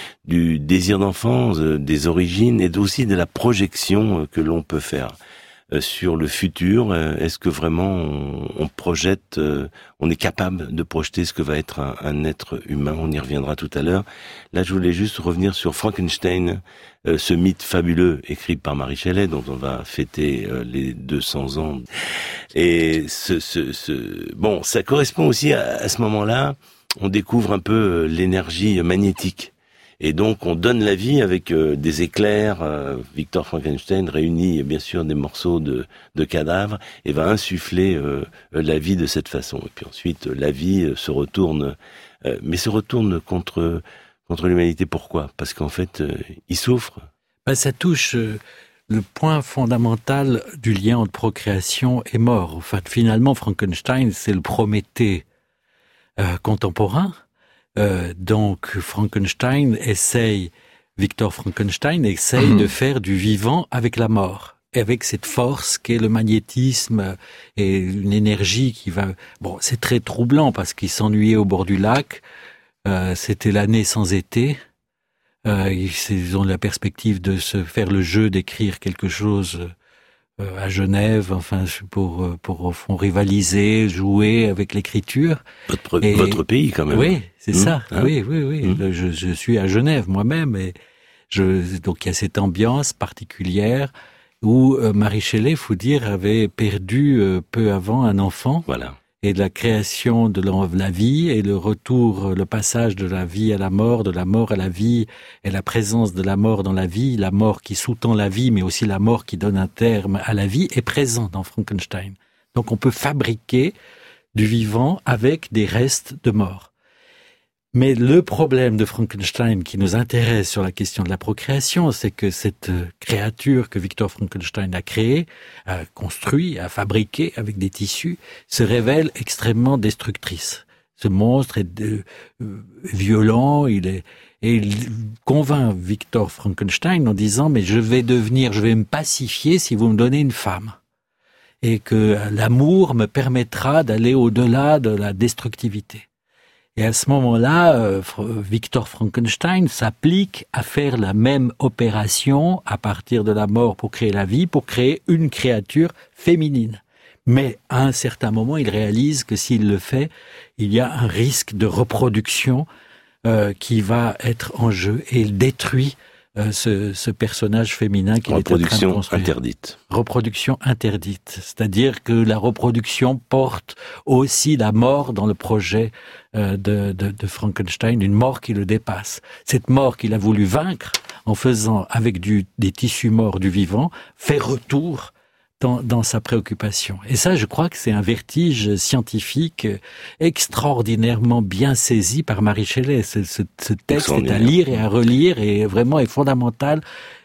du désir d'enfance, des origines et aussi de la projection que l'on peut faire sur le futur. Est-ce que vraiment on, on projette, on est capable de projeter ce que va être un, un être humain? On y reviendra tout à l'heure. Là, je voulais juste revenir sur Frankenstein, ce mythe fabuleux écrit par Marie Shelley, dont on va fêter les deux cents ans. Et ce, ce, ce, bon, ça correspond aussi à, à ce moment-là, on découvre un peu l'énergie magnétique. Et donc on donne la vie avec euh, des éclairs. euh, Victor Frankenstein réunit bien sûr des morceaux de, de cadavres et va insuffler euh, la vie de cette façon. Et puis ensuite la vie euh, se retourne, euh, mais se retourne contre contre l'humanité. Pourquoi? Parce qu'en fait euh, il souffre. Ben, ça touche euh, le point fondamental du lien entre procréation et mort. En fait, finalement, Frankenstein, c'est le Prométhée euh, contemporain. Euh, donc Frankenstein essaye, Victor Frankenstein essaye mmh. de faire du vivant avec la mort, et avec cette force qu'est le magnétisme et une énergie qui va... Bon, c'est très troublant parce qu'il s'ennuyait au bord du lac, euh, c'était l'année sans été, euh, ils ont la perspective de se faire le jeu d'écrire quelque chose euh, à Genève, enfin pour pour au fond rivaliser, jouer avec l'écriture. Votre et, votre pays quand même. Oui, c'est mmh, ça. Hein oui, oui, oui. Mmh. Je, je suis à Genève moi-même et je donc il y a cette ambiance particulière où euh, Marie Shelley, faut dire, avait perdu euh, peu avant un enfant. Voilà. Et de la création de la vie et le retour, le passage de la vie à la mort, de la mort à la vie et la présence de la mort dans la vie, la mort qui sous-tend la vie, mais aussi la mort qui donne un terme à la vie, est présent dans Frankenstein. Donc on peut fabriquer du vivant avec des restes de mort. Mais le problème de Frankenstein qui nous intéresse sur la question de la procréation, c'est que cette créature que Victor Frankenstein a créée, a construit, a fabriqué avec des tissus, se révèle extrêmement destructrice. Ce monstre est de, euh, violent, il est, et il convainc Victor Frankenstein en disant « mais je vais devenir, je vais me pacifier si vous me donnez une femme. Et que l'amour me permettra d'aller au-delà de la destructivité. » Et à ce moment-là, euh, Victor Frankenstein s'applique à faire la même opération à partir de la mort pour créer la vie, pour créer une créature féminine. Mais à un certain moment, il réalise que s'il le fait, il y a un risque de reproduction euh, qui va être en jeu et il détruit euh, ce, ce personnage féminin qu'il était en train de Reproduction construire. interdite. Reproduction interdite. C'est-à-dire que la reproduction porte aussi la mort dans le projet euh, de, de, de Frankenstein, une mort qui le dépasse. Cette mort qu'il a voulu vaincre en faisant avec du, des tissus morts du vivant, fait retour Dans, dans sa préoccupation. Et ça, je crois que c'est un vertige scientifique extraordinairement bien saisi par Mary Shelley. Ce, ce, ce texte est à lire et à relire et vraiment est fondamental.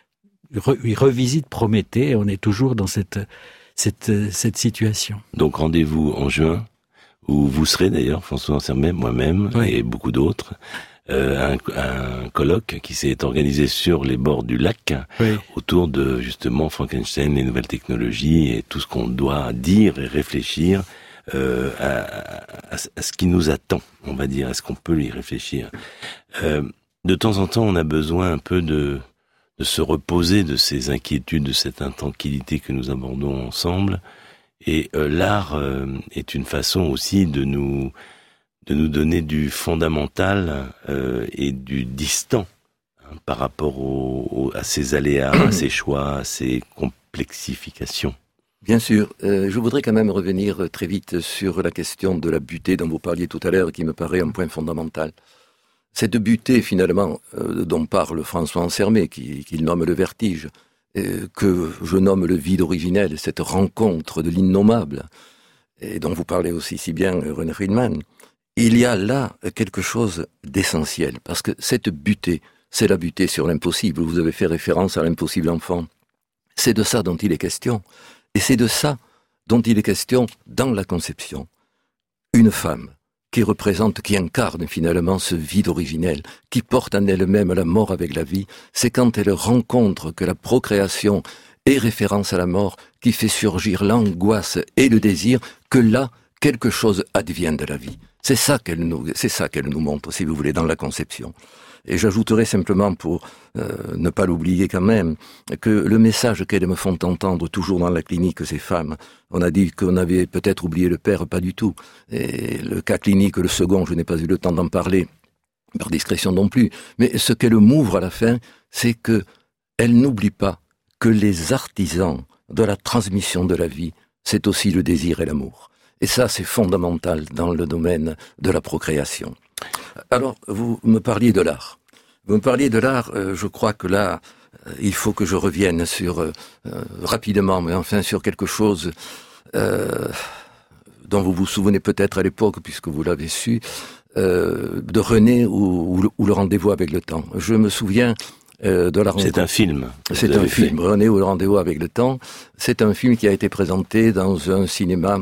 Il, re, il revisite Prométhée et on est toujours dans cette, cette, cette situation. Donc rendez-vous en juin, où vous serez d'ailleurs, François Ansermet, moi-même oui. et beaucoup d'autres. Euh, un, un colloque qui s'est organisé sur les bords du lac oui. autour de justement Frankenstein, les nouvelles technologies et tout ce qu'on doit dire et réfléchir euh, à, à, à ce qui nous attend, on va dire, à ce qu'on peut y réfléchir. Euh, de temps en temps, on a besoin un peu de, de se reposer de ces inquiétudes, de cette intranquillité que nous abordons ensemble. Et euh, l'art euh, est une façon aussi de nous de nous donner du fondamental euh, et du distant hein, par rapport au, au, à ces aléas, à ces choix, à ces complexifications. Bien sûr. Euh, je voudrais quand même revenir très vite sur la question de la butée dont vous parliez tout à l'heure, qui me paraît un point fondamental. Cette butée, finalement, euh, dont parle François Ansermet, qui, qu'il nomme le vertige, euh, que je nomme le vide originel, cette rencontre de l'innommable, et dont vous parlez aussi si bien, René Friedman, il y a là quelque chose d'essentiel, parce que cette butée, c'est la butée sur l'impossible. Vous avez fait référence à l'impossible enfant. C'est de ça dont il est question. Et c'est de ça dont il est question dans la conception. Une femme qui représente, qui incarne finalement ce vide originel, qui porte en elle-même la mort avec la vie, c'est quand elle rencontre que la procréation est référence à la mort, qui fait surgir l'angoisse et le désir, que là, quelque chose advient de la vie. C'est ça qu'elle nous, c'est ça qu'elle nous montre, si vous voulez, dans la conception. Et j'ajouterai simplement, pour euh, ne pas l'oublier quand même, que le message qu'elles me font entendre toujours dans la clinique, ces femmes, on a dit qu'on avait peut-être oublié le père, pas du tout. Et le cas clinique, le second, je n'ai pas eu le temps d'en parler, par discrétion non plus. Mais ce qu'elle m'ouvre à la fin, c'est que elle n'oublie pas que les artisans de la transmission de la vie, c'est aussi le désir et l'amour. Et ça, c'est fondamental dans le domaine de la procréation. Alors, vous me parliez de l'art. Vous me parliez de l'art, euh, je crois que là, euh, il faut que je revienne sur, euh, euh, rapidement, mais enfin sur quelque chose euh, dont vous vous souvenez peut-être à l'époque, puisque vous l'avez su, euh, de René ou, ou, le, ou le rendez-vous avec le temps. Je me souviens euh, de la rencontre. C'est un film. C'est un film, fait. René ou le rendez-vous avec le temps. C'est un film qui a été présenté dans un cinéma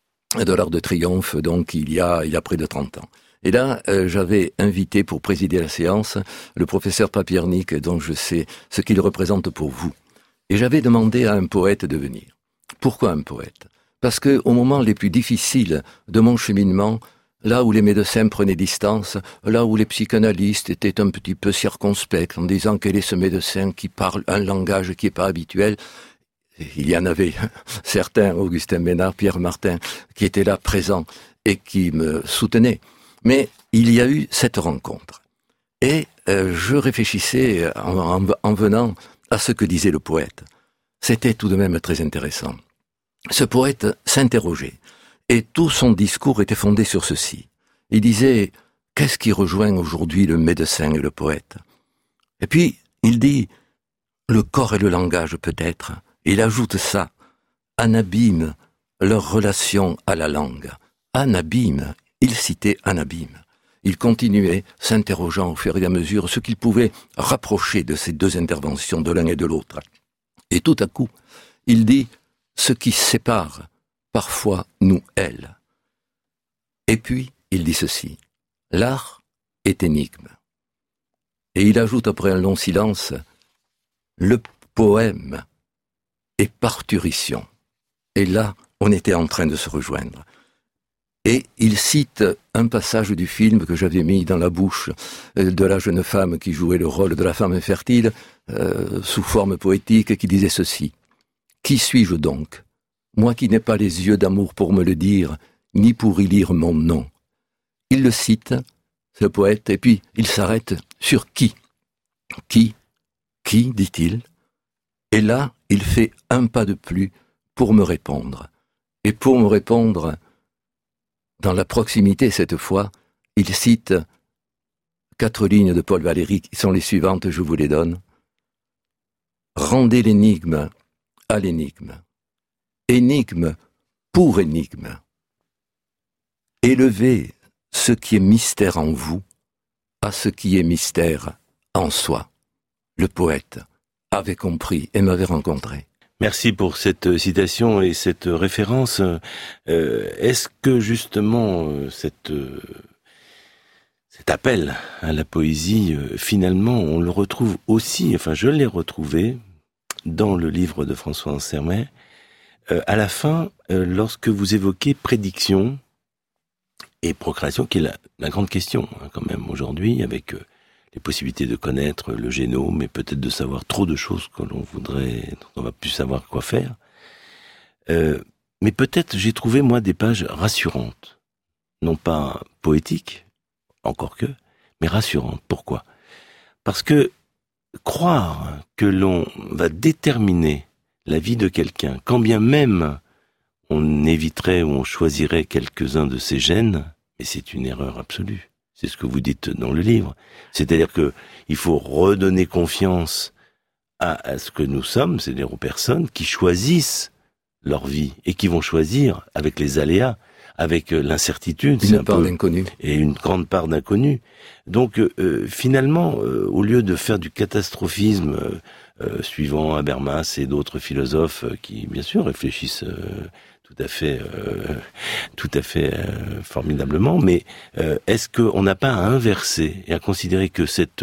de l'Arc de Triomphe, donc il y a, il y a près de trente ans. Et là, euh, j'avais invité pour présider la séance le professeur Papiernik, dont je sais ce qu'il représente pour vous. Et j'avais demandé à un poète de venir. Pourquoi un poète ? Parce que au moment les plus difficiles de mon cheminement, là où les médecins prenaient distance, là où les psychanalystes étaient un petit peu circonspects en disant quel est ce médecin qui parle un langage qui n'est pas habituel, il y en avait certains, Augustin Bénard, Pierre Martin, qui étaient là présents et qui me soutenaient. Mais il y a eu cette rencontre. Et euh, je réfléchissais en, en, en venant à ce que disait le poète. C'était tout de même très intéressant. Ce poète s'interrogeait. Et tout son discours était fondé sur ceci. Il disait, qu'est-ce qui rejoint aujourd'hui le médecin et le poète ? Et puis, il dit, le corps et le langage peut-être. Il ajoute ça, en abîme leur relation à la langue. En abîme, il citait en abîme. Il continuait, s'interrogeant au fur et à mesure ce qu'il pouvait rapprocher de ces deux interventions de l'un et de l'autre. Et tout à coup, il dit, ce qui sépare parfois nous, elle. Et puis, il dit ceci, l'art est énigme. Et il ajoute après un long silence, le poème est parturition. Et là, on était en train de se rejoindre. Et il cite un passage du film que j'avais mis dans la bouche de la jeune femme qui jouait le rôle de la femme infertile, euh, sous forme poétique, qui disait ceci. « Qui suis-je donc ? Moi qui n'ai pas les yeux d'amour pour me le dire, ni pour y lire mon nom. » Il le cite, ce poète, et puis il s'arrête sur qui ? Qui ? Qui, dit-il? Et là, il fait un pas de plus pour me répondre. Et pour me répondre, dans la proximité cette fois, il cite quatre lignes de Paul Valéry qui sont les suivantes, je vous les donne. Rendez l'énigme à l'énigme. Énigme pour énigme. Élevez ce qui est mystère en vous à ce qui est mystère en soi. Le poète avait compris et m'avait rencontré. Merci pour cette citation et cette référence. Euh, est-ce que justement cette, euh, cet appel à la poésie, euh, finalement, on le retrouve aussi, enfin je l'ai retrouvé dans le livre de François Ansermet, euh, à la fin, euh, lorsque vous évoquez prédiction et procréation, qui est la, la grande question hein, quand même aujourd'hui, avec euh, les possibilités de connaître le génome et peut-être de savoir trop de choses que l'on voudrait, dont on va plus savoir quoi faire. Euh, mais peut-être j'ai trouvé, moi, des pages rassurantes. Non pas poétiques, encore que, mais rassurantes. Pourquoi? Parce que croire que l'on va déterminer la vie de quelqu'un, quand bien même on éviterait ou on choisirait quelques-uns de ses gènes, mais c'est une erreur absolue. C'est ce que vous dites dans le livre. C'est-à-dire que il faut redonner confiance à, à ce que nous sommes, c'est-à-dire aux personnes qui choisissent leur vie et qui vont choisir avec les aléas, avec euh, l'incertitude, une part d'inconnu et une grande part d'inconnu. Donc euh, finalement, euh, au lieu de faire du catastrophisme euh, euh, suivant Habermas et d'autres philosophes euh, qui, bien sûr, réfléchissent euh, tout à fait, euh, tout à fait euh, formidablement, mais euh, est-ce qu'on n'a pas à inverser et à considérer que cette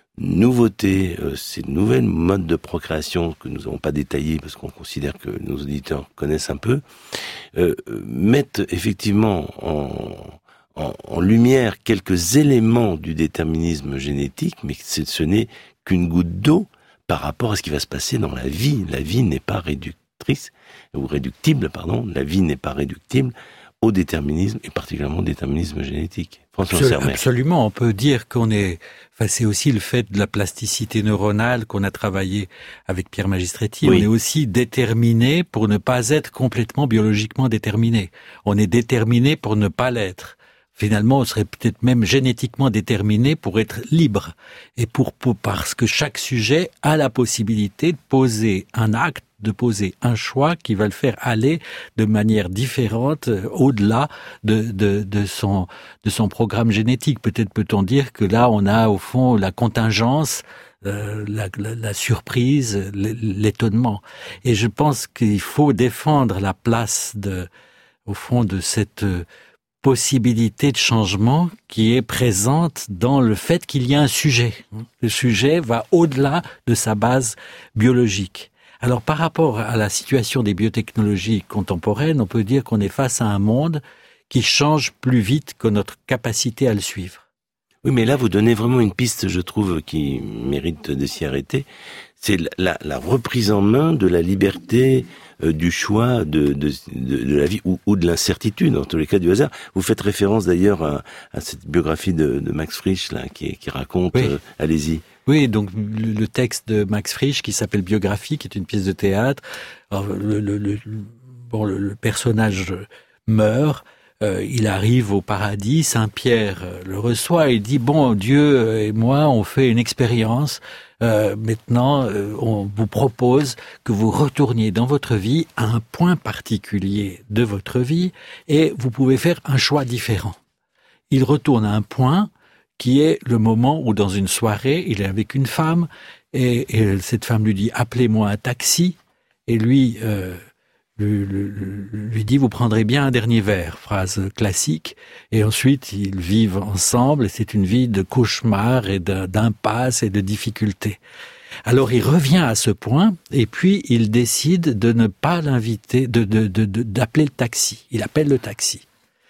nouveauté, euh, ces nouvelles modes de procréation que nous n'avons pas détaillées parce qu'on considère que nos auditeurs connaissent un peu, euh, mettent effectivement en, en, en lumière quelques éléments du déterminisme génétique, mais ce n'est qu'une goutte d'eau par rapport à ce qui va se passer dans la vie. La vie n'est pas réductrice, ou réductible, pardon, la vie n'est pas réductible au déterminisme, et particulièrement au déterminisme génétique. François Ansermet. Absolument, on peut dire qu'on est... Enfin, c'est aussi le fait de la plasticité neuronale qu'on a travaillé avec Pierre Magistretti. Oui. On est aussi déterminé pour ne pas être complètement biologiquement déterminé. On est déterminé pour ne pas l'être. Finalement, on serait peut-être même génétiquement déterminé pour être libre. Et pour, pour parce que chaque sujet a la possibilité de poser un acte, de poser un choix qui va le faire aller de manière différente euh, au-delà de, de, de son, de son programme génétique. Peut-être peut-on dire que là, on a au fond la contingence, euh, la, la, la surprise, l'étonnement. Et je pense qu'il faut défendre la place de, au fond, de cette euh, possibilité de changement qui est présente dans le fait qu'il y a un sujet. Le sujet va au-delà de sa base biologique. Alors, par rapport à la situation des biotechnologies contemporaines, on peut dire qu'on est face à un monde qui change plus vite que notre capacité à le suivre. Oui, mais là, vous donnez vraiment une piste, je trouve, qui mérite de s'y arrêter. C'est la, la reprise en main de la liberté, euh, du choix, de, de, de, de la vie, ou, ou de l'incertitude, en tous les cas du hasard. Vous faites référence d'ailleurs à, à cette biographie de, de Max Frisch, là, qui, qui raconte, oui. euh, allez-y. Oui, donc le texte de Max Frisch qui s'appelle Biographie, qui est une pièce de théâtre. Alors, le, le, le, bon, le, le personnage meurt, euh, il arrive au paradis, Saint-Pierre le reçoit et dit « Bon, Dieu et moi, on fait une expérience. Euh, maintenant, euh, on vous propose que vous retourniez dans votre vie à un point particulier de votre vie et vous pouvez faire un choix différent. » Il retourne à un point qui est le moment où dans une soirée, il est avec une femme, et, et cette femme lui dit « Appelez-moi un taxi », et lui, euh, lui, lui, lui dit « Vous prendrez bien un dernier verre », phrase classique, et ensuite ils vivent ensemble, et c'est une vie de cauchemar et d'impasse et de difficultés. Alors il revient à ce point, et puis il décide de ne pas l'inviter, de, de, de, de, d'appeler le taxi. Il appelle le taxi.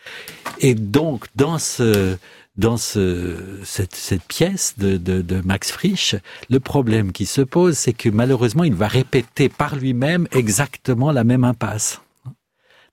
Et donc, dans ce... Dans ce, cette, cette pièce de, de, de Max Frisch, le problème qui se pose, c'est que malheureusement, il va répéter par lui-même exactement la même impasse.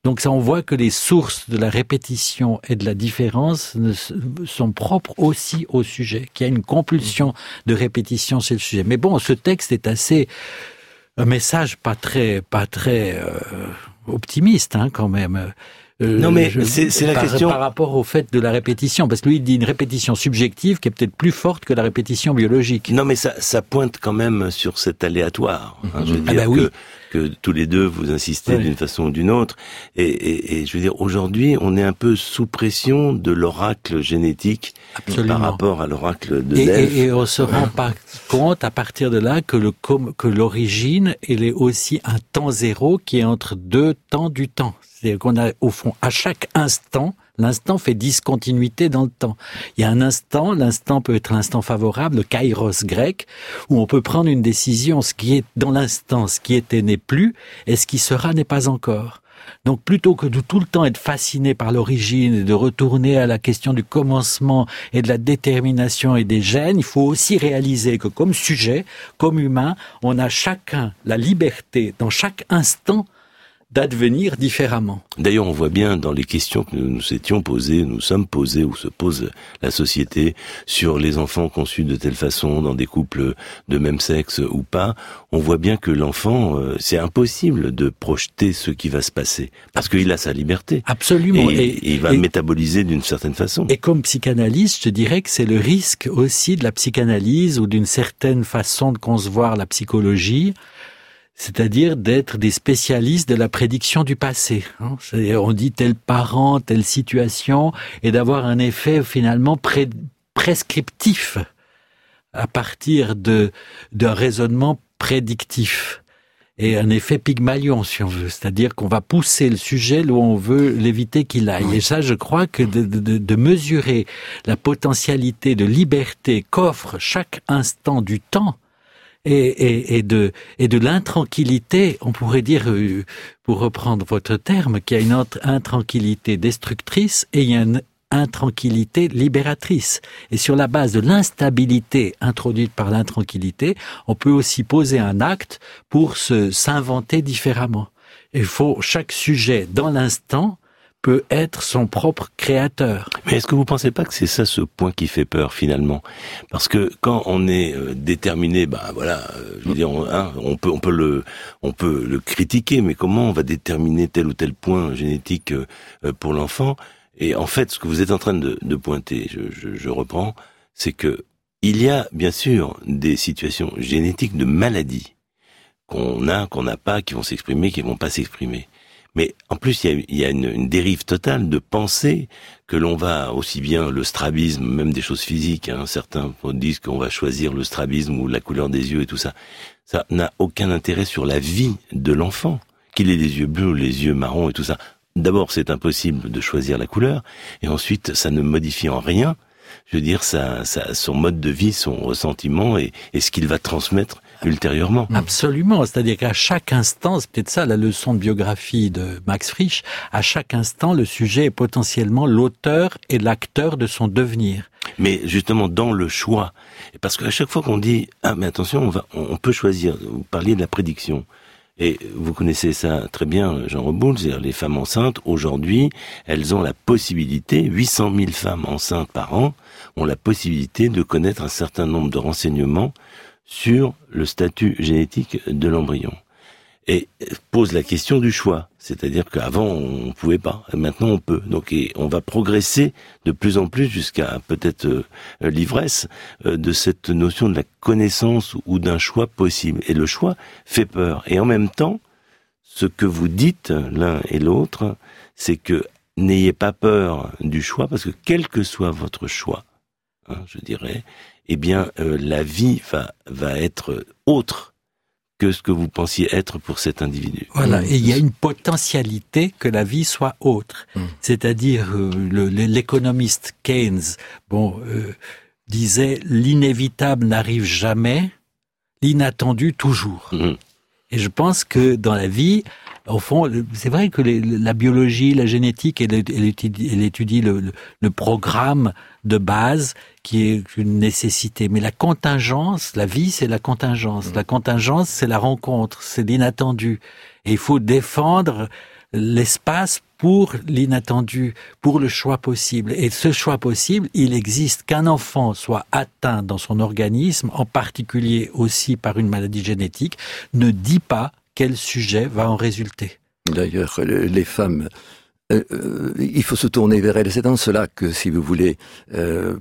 Donc ça, on voit que les sources de la répétition et de la différence ne, sont propres aussi au sujet, qu'il y a une compulsion de répétition chez le sujet. Mais bon, ce texte est assez... un message pas très, pas très euh, optimiste, hein, quand même. Euh, non, mais je, c'est, c'est la par, question... Par rapport au fait de la répétition, parce que lui, il dit une répétition subjective qui est peut-être plus forte que la répétition biologique. Non, mais ça, ça pointe quand même sur cet aléatoire. Hein, je veux ah dire bah oui. que, que tous les deux, vous insistez ouais. d'une façon ou d'une autre. Et, et, et je veux dire, aujourd'hui, on est un peu sous pression de l'oracle génétique Absolument. Par rapport à l'oracle de et, Delphes. Et, et on se rend pas compte, à partir de là, que, le, que l'origine, elle est aussi un temps zéro qui est entre deux temps du temps. C'est-à-dire qu'on a, au fond, à chaque instant, l'instant fait discontinuité dans le temps. Il y a un instant, l'instant peut être l'instant favorable, le kairos grec, où on peut prendre une décision, ce qui est dans l'instant, ce qui était n'est plus, et ce qui sera n'est pas encore. Donc plutôt que de tout le temps être fasciné par l'origine et de retourner à la question du commencement et de la détermination et des gènes, il faut aussi réaliser que comme sujet, comme humain, on a chacun la liberté, dans chaque instant, d'advenir différemment. D'ailleurs, on voit bien dans les questions que nous nous étions posées, nous sommes posés, ou se pose la société, sur les enfants conçus de telle façon, dans des couples de même sexe ou pas, on voit bien que l'enfant, euh, c'est impossible de projeter ce qui va se passer, parce qu'il a sa liberté. Absolument. Et, et, et il va et, métaboliser d'une certaine façon. Et comme psychanalyste, je dirais que c'est le risque aussi de la psychanalyse, ou d'une certaine façon de concevoir la psychologie, c'est-à-dire d'être des spécialistes de la prédiction du passé. On dit tel parent, telle situation, et d'avoir un effet finalement pré- prescriptif à partir de d'un raisonnement prédictif. Et un effet Pygmalion, si on veut. C'est-à-dire qu'on va pousser le sujet là où on veut l'éviter qu'il aille. Et ça, je crois que de, de, de mesurer la potentialité de liberté qu'offre chaque instant du temps, Et, et, et de et de l'intranquillité, on pourrait dire, pour reprendre votre terme, qu'il y a une autre intranquillité destructrice et il y a une intranquillité libératrice. Et sur la base de l'instabilité introduite par l'intranquillité, on peut aussi poser un acte pour se s'inventer différemment. Il faut chaque sujet dans l'instant peut être son propre créateur. Mais est-ce que vous pensez pas que c'est ça ce point qui fait peur finalement ? Parce que quand on est euh, déterminé, bah voilà, euh, je veux dire, on, hein, on peut on peut le on peut le critiquer, mais comment on va déterminer tel ou tel point génétique euh, pour l'enfant ? Et en fait, ce que vous êtes en train de, de pointer, je, je, je reprends, c'est que il y a bien sûr des situations génétiques de maladies qu'on a, qu'on n'a pas, qui vont s'exprimer, qui vont pas s'exprimer. Mais en plus, il y a, il y a une, une dérive totale de penser que l'on va, aussi bien le strabisme, même des choses physiques, hein, certains disent qu'on va choisir le strabisme ou la couleur des yeux et tout ça. Ça n'a aucun intérêt sur la vie de l'enfant, qu'il ait les yeux bleus ou les yeux marrons et tout ça. D'abord, c'est impossible de choisir la couleur, et ensuite, ça ne modifie en rien, je veux dire, ça, ça, son mode de vie, son ressentiment et, et ce qu'il va transmettre ultérieurement. Absolument, c'est-à-dire qu'à chaque instant, c'est peut-être ça la leçon de biographie de Max Frisch, à chaque instant, le sujet est potentiellement l'auteur et l'acteur de son devenir. Mais justement, dans le choix, parce qu'à chaque fois qu'on dit « Ah, mais attention, on, va, on peut choisir », vous parliez de la prédiction, et vous connaissez ça très bien, Jean Reboul, c'est-à-dire les femmes enceintes, aujourd'hui, elles ont la possibilité, huit cent mille femmes enceintes par an, ont la possibilité de connaître un certain nombre de renseignements sur le statut génétique de l'embryon. Et pose la question du choix, c'est-à-dire qu'avant on pouvait pas, maintenant on peut. Donc et on va progresser de plus en plus jusqu'à peut-être euh, l'ivresse euh, de cette notion de la connaissance ou d'un choix possible. Et le choix fait peur. Et en même temps, ce que vous dites l'un et l'autre, c'est que n'ayez pas peur du choix, parce que quel que soit votre choix, hein, je dirais, eh bien euh, la vie va va être autre que ce que vous pensiez être pour cet individu. Voilà, et il y a une potentialité que la vie soit autre. Mmh. C'est-à-dire, euh, le, l'économiste Keynes, bon, euh, disait, l'inévitable n'arrive jamais, l'inattendu toujours. Mmh. Et je pense que dans la vie, au fond, c'est vrai que les, la biologie, la génétique, elle, elle étudie, elle étudie le, le, le programme de base qui est une nécessité. Mais la contingence, la vie, c'est la contingence. La contingence, c'est la rencontre, c'est l'inattendu. Et il faut défendre l'espace pour l'inattendu, pour le choix possible. Et ce choix possible, il existe qu'un enfant soit atteint dans son organisme, en particulier aussi par une maladie génétique, ne dit pas quel sujet va en résulter. D'ailleurs, les femmes, euh, euh, il faut se tourner vers elles. C'est dans cela que, si vous voulez, euh,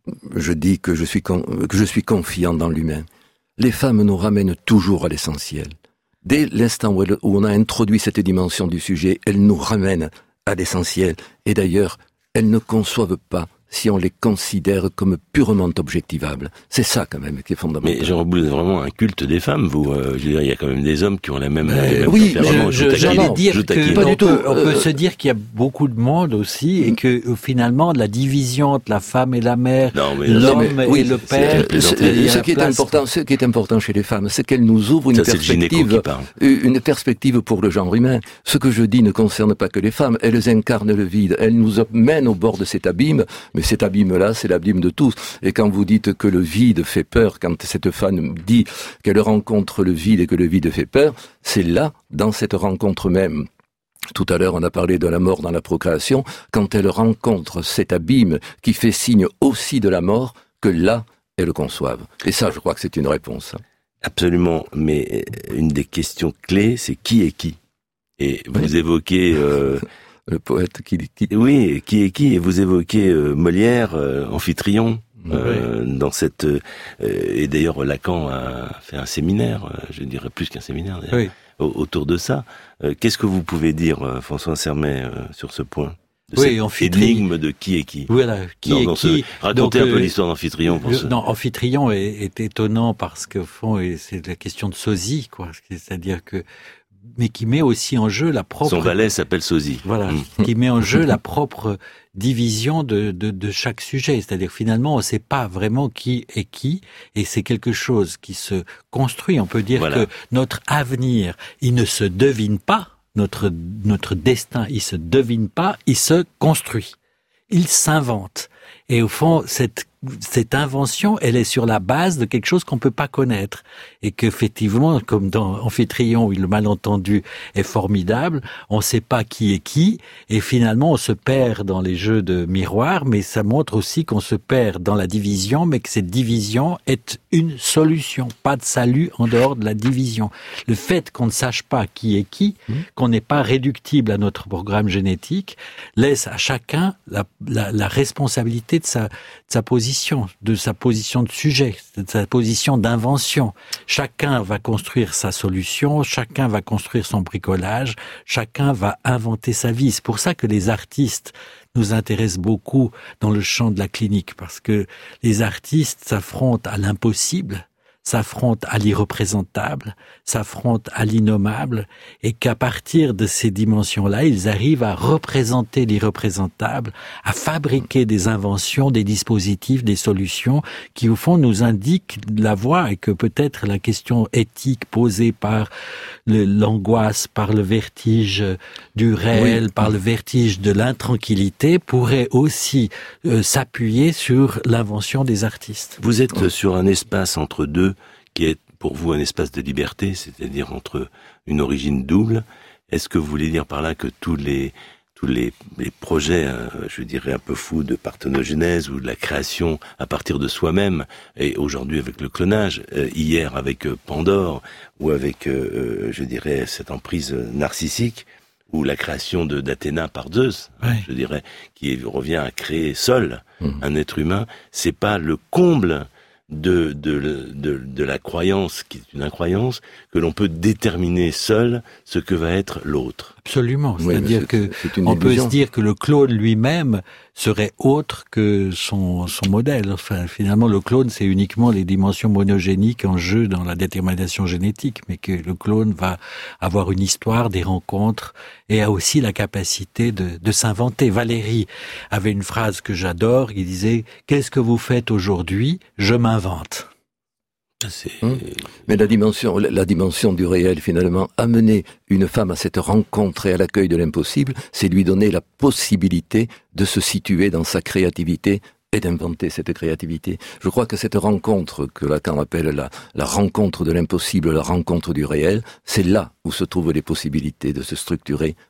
je dis que je suis con, que je suis confiant dans l'humain. Les femmes nous ramènent toujours à l'essentiel. Dès l'instant où, elle, où on a introduit cette dimension du sujet, elles nous ramènent à l'essentiel. Et d'ailleurs, elles ne conçoivent pas si on les considère comme purement objectivables. C'est ça, quand même, qui est fondamental. Mais Jean Reboul, vous êtes vraiment un culte des femmes, vous. Euh, je veux dire, il y a quand même des hommes qui ont la même, euh, les mêmes oui, tempéraments. Je, je, j'allais dire je que pas du on, tout. Peut, on euh, peut se dire qu'il y a beaucoup de monde aussi, et que finalement, la division entre la femme et la mère, non, mais, l'homme non, mais, oui, et le père... C'est, c'est, ce, qui est important, ce qui est important chez les femmes, c'est qu'elles nous ouvrent une ça, perspective, une perspective pour le genre humain. Ce que je dis ne concerne pas que les femmes. Elles incarnent le vide. Elles nous mènent au bord de cet abîme, mais cet abîme-là, c'est l'abîme de tous. Et quand vous dites que le vide fait peur, quand cette femme dit qu'elle rencontre le vide et que le vide fait peur, c'est là, dans cette rencontre même. Tout à l'heure, on a parlé de la mort dans la procréation. Quand elle rencontre cet abîme qui fait signe aussi de la mort, que là, elle le conçoive. Et ça, je crois que c'est une réponse. Absolument. Mais une des questions clés, c'est qui est qui? Et vous oui. évoquez... Euh... Le poète qui, qui... Oui, qui est qui? Et vous évoquez euh, Molière, euh, Amphitryon, euh, oui. dans cette... Euh, et d'ailleurs, Lacan a fait un séminaire, euh, je dirais plus qu'un séminaire, d'ailleurs, oui. autour de ça. Euh, qu'est-ce que vous pouvez dire, euh, François Sermet, euh, sur ce point? De oui, cette Amphitryon. Énigme de qui est qui? Voilà, qui dans, est dans qui. Ce... Racontez Donc, un peu euh, l'histoire d'Amphitryon. Pour ce... Non, Amphitryon est, est étonnant parce que, au fond, c'est la question de sosie, quoi. C'est-à-dire que mais qui met aussi en jeu la propre... Son valet s'appelle Sosie. Voilà, mmh. qui met en jeu la propre division de, de, de chaque sujet. C'est-à-dire finalement, on ne sait pas vraiment qui est qui, et c'est quelque chose qui se construit. On peut dire voilà. que notre avenir, il ne se devine pas, notre, notre destin, il se devine pas, il se construit. Il s'invente. Et au fond, cette cette invention, elle est sur la base de quelque chose qu'on peut pas connaître. Et qu'effectivement, comme dans Amphitryon, où le malentendu est formidable, on sait pas qui est qui, et finalement, on se perd dans les jeux de miroir, mais ça montre aussi qu'on se perd dans la division, mais que cette division est une solution, pas de salut en dehors de la division. Le fait qu'on ne sache pas qui est qui, mmh. qu'on n'est pas réductible à notre programme génétique, laisse à chacun la, la, la responsabilité de sa, de sa position, de sa position de sujet, de sa position d'invention. Chacun va construire sa solution, chacun va construire son bricolage, chacun va inventer sa vie. C'est pour ça que les artistes nous intéressent beaucoup dans le champ de la clinique, parce que les artistes s'affrontent à l'impossible, s'affrontent à l'irreprésentable, s'affrontent à l'innommable, et qu'à partir de ces dimensions-là, ils arrivent à représenter l'irreprésentable, à fabriquer des inventions, des dispositifs, des solutions qui, au fond, nous indiquent la voie, et que peut-être la question éthique posée par le, l'angoisse, par le vertige du réel, oui. par le vertige de l'intranquillité, pourrait aussi euh, s'appuyer sur l'invention des artistes. Vous êtes oui. sur un espace entre deux qui est pour vous un espace de liberté, c'est-à-dire entre une origine double. Est-ce que vous voulez dire par là que tous les tous les, les projets, hein, je dirais un peu fous, de parthénogenèse ou de la création à partir de soi-même, et aujourd'hui avec le clonage, euh, hier avec euh, Pandore, ou avec, euh, je dirais, cette emprise narcissique, ou la création de d'Athéna par Zeus, oui. hein, je dirais, qui revient à créer seul mmh. un être humain, c'est pas le comble De, de, de, de la croyance, qui est une incroyance, que l'on peut déterminer seul ce que va être l'autre. Absolument. C'est-à-dire oui, que c'est, c'est on peut se dire que le clone lui-même serait autre que son, son modèle. Enfin, finalement, le clone, c'est uniquement les dimensions monogéniques en jeu dans la détermination génétique, mais que le clone va avoir une histoire, des rencontres, et a aussi la capacité de, de s'inventer. Valérie avait une phrase que j'adore, il disait « Qu'est-ce que vous faites aujourd'hui ? Je m'invente ». C'est... Hum. Mais la dimension, la dimension du réel, finalement, amener une femme à cette rencontre et à l'accueil de l'impossible, c'est lui donner la possibilité de se situer dans sa créativité et d'inventer cette créativité. Je crois que cette rencontre, que Lacan appelle la, la rencontre de l'impossible, la rencontre du réel, c'est là où se trouvent les possibilités de se structurer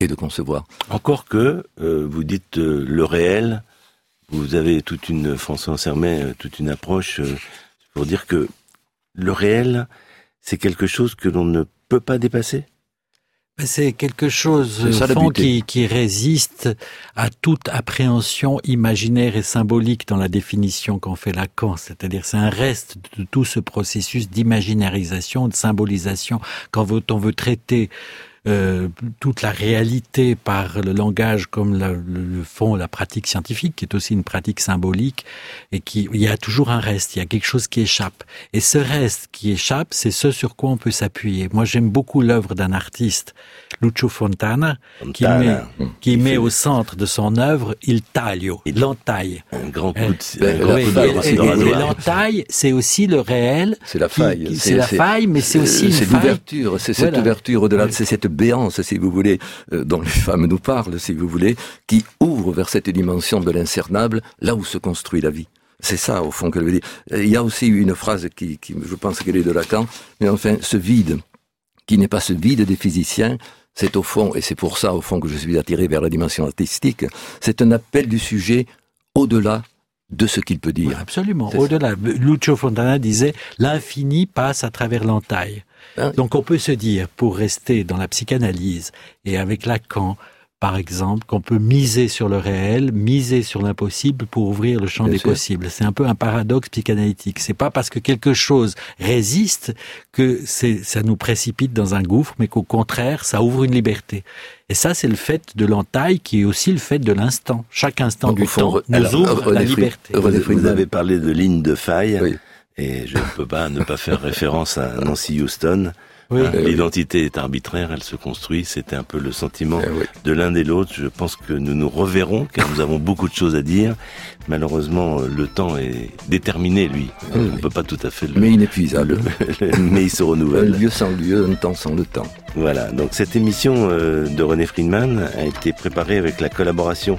et de concevoir. Encore que, euh, vous dites euh, le réel, vous avez toute une, François Sermet, euh, toute une approche euh, pour dire que le réel, c'est quelque chose que l'on ne peut pas dépasser. C'est quelque chose, au fond, qui, qui résiste à toute appréhension imaginaire et symbolique dans la définition qu'en fait Lacan. C'est-à-dire, c'est un reste de tout ce processus d'imaginarisation, de symbolisation. Quand on veut traiter Euh, toute la réalité par le langage comme la, le, le font la pratique scientifique, qui est aussi une pratique symbolique, et qui, il y a toujours un reste, il y a quelque chose qui échappe. Et ce reste qui échappe, c'est ce sur quoi on peut s'appuyer. Moi, j'aime beaucoup l'œuvre d'un artiste, Lucio Fontana, Fontana. qui met, qui met au centre de son œuvre il taglio, l'entaille. Un grand coup de... Euh, oui, et, et, et l'entaille, c'est aussi le réel. C'est la faille. Qui, c'est, c'est la c'est, faille, mais c'est aussi une c'est faille. l'ouverture, c'est cette voilà. ouverture au-delà, oui. c'est cette béance, si vous voulez, euh, dont les femmes nous parlent, si vous voulez, qui ouvre vers cette dimension de l'incernable, là où se construit la vie. C'est ça, au fond, que je veux dire. Il y a aussi une phrase qui, qui je pense qu'elle est de Lacan, mais enfin, ce vide, qui n'est pas ce vide des physiciens, c'est au fond, et c'est pour ça, au fond, que je suis attiré vers la dimension artistique, c'est un appel du sujet au-delà de ce qu'il peut dire. Oui, absolument, c'est au-delà. Ça. Lucio Fontana disait, l'infini passe à travers l'entaille. Hein? Donc on peut se dire, pour rester dans la psychanalyse, et avec Lacan, par exemple, qu'on peut miser sur le réel, miser sur l'impossible pour ouvrir le champ Bien des sûr. possibles. C'est un peu un paradoxe psychanalytique. C'est pas parce que quelque chose résiste que c'est, ça nous précipite dans un gouffre, mais qu'au contraire, ça ouvre une liberté. Et ça, c'est le fait de l'entaille qui est aussi le fait de l'instant. Chaque instant Donc, du fond, temps nous alors, ouvre René la liberté. René Vous avez parlé de ligne de faille, oui. et je ne peux pas ne pas faire référence à Nancy Houston. Oui. Hein, l'identité est arbitraire, elle se construit, c'était un peu le sentiment eh oui. de l'un et l'autre. Je pense que nous nous reverrons, car nous avons beaucoup de choses à dire. Malheureusement, le temps est déterminé, lui. Oui. On ne peut pas tout à fait le... Mais inépuisable. Mais il se renouvelle. Un lieu sans lieu, un temps sans le temps. Voilà, donc cette émission de René Friedman a été préparée avec la collaboration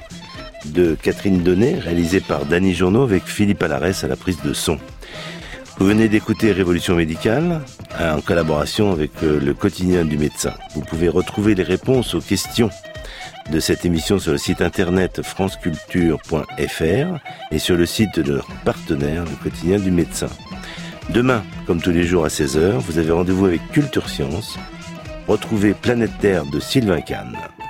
de Catherine Donnet, réalisée par Dany Journeau avec Philippe Alarès à la prise de son. Vous venez d'écouter Révolution médicale en collaboration avec le quotidien du médecin. Vous pouvez retrouver les réponses aux questions de cette émission sur le site internet franceculture point f r et sur le site de leur partenaire, le quotidien du médecin. Demain, comme tous les jours à seize heures, vous avez rendez-vous avec Culture Science. Retrouvez Planète Terre de Sylvain Kahn.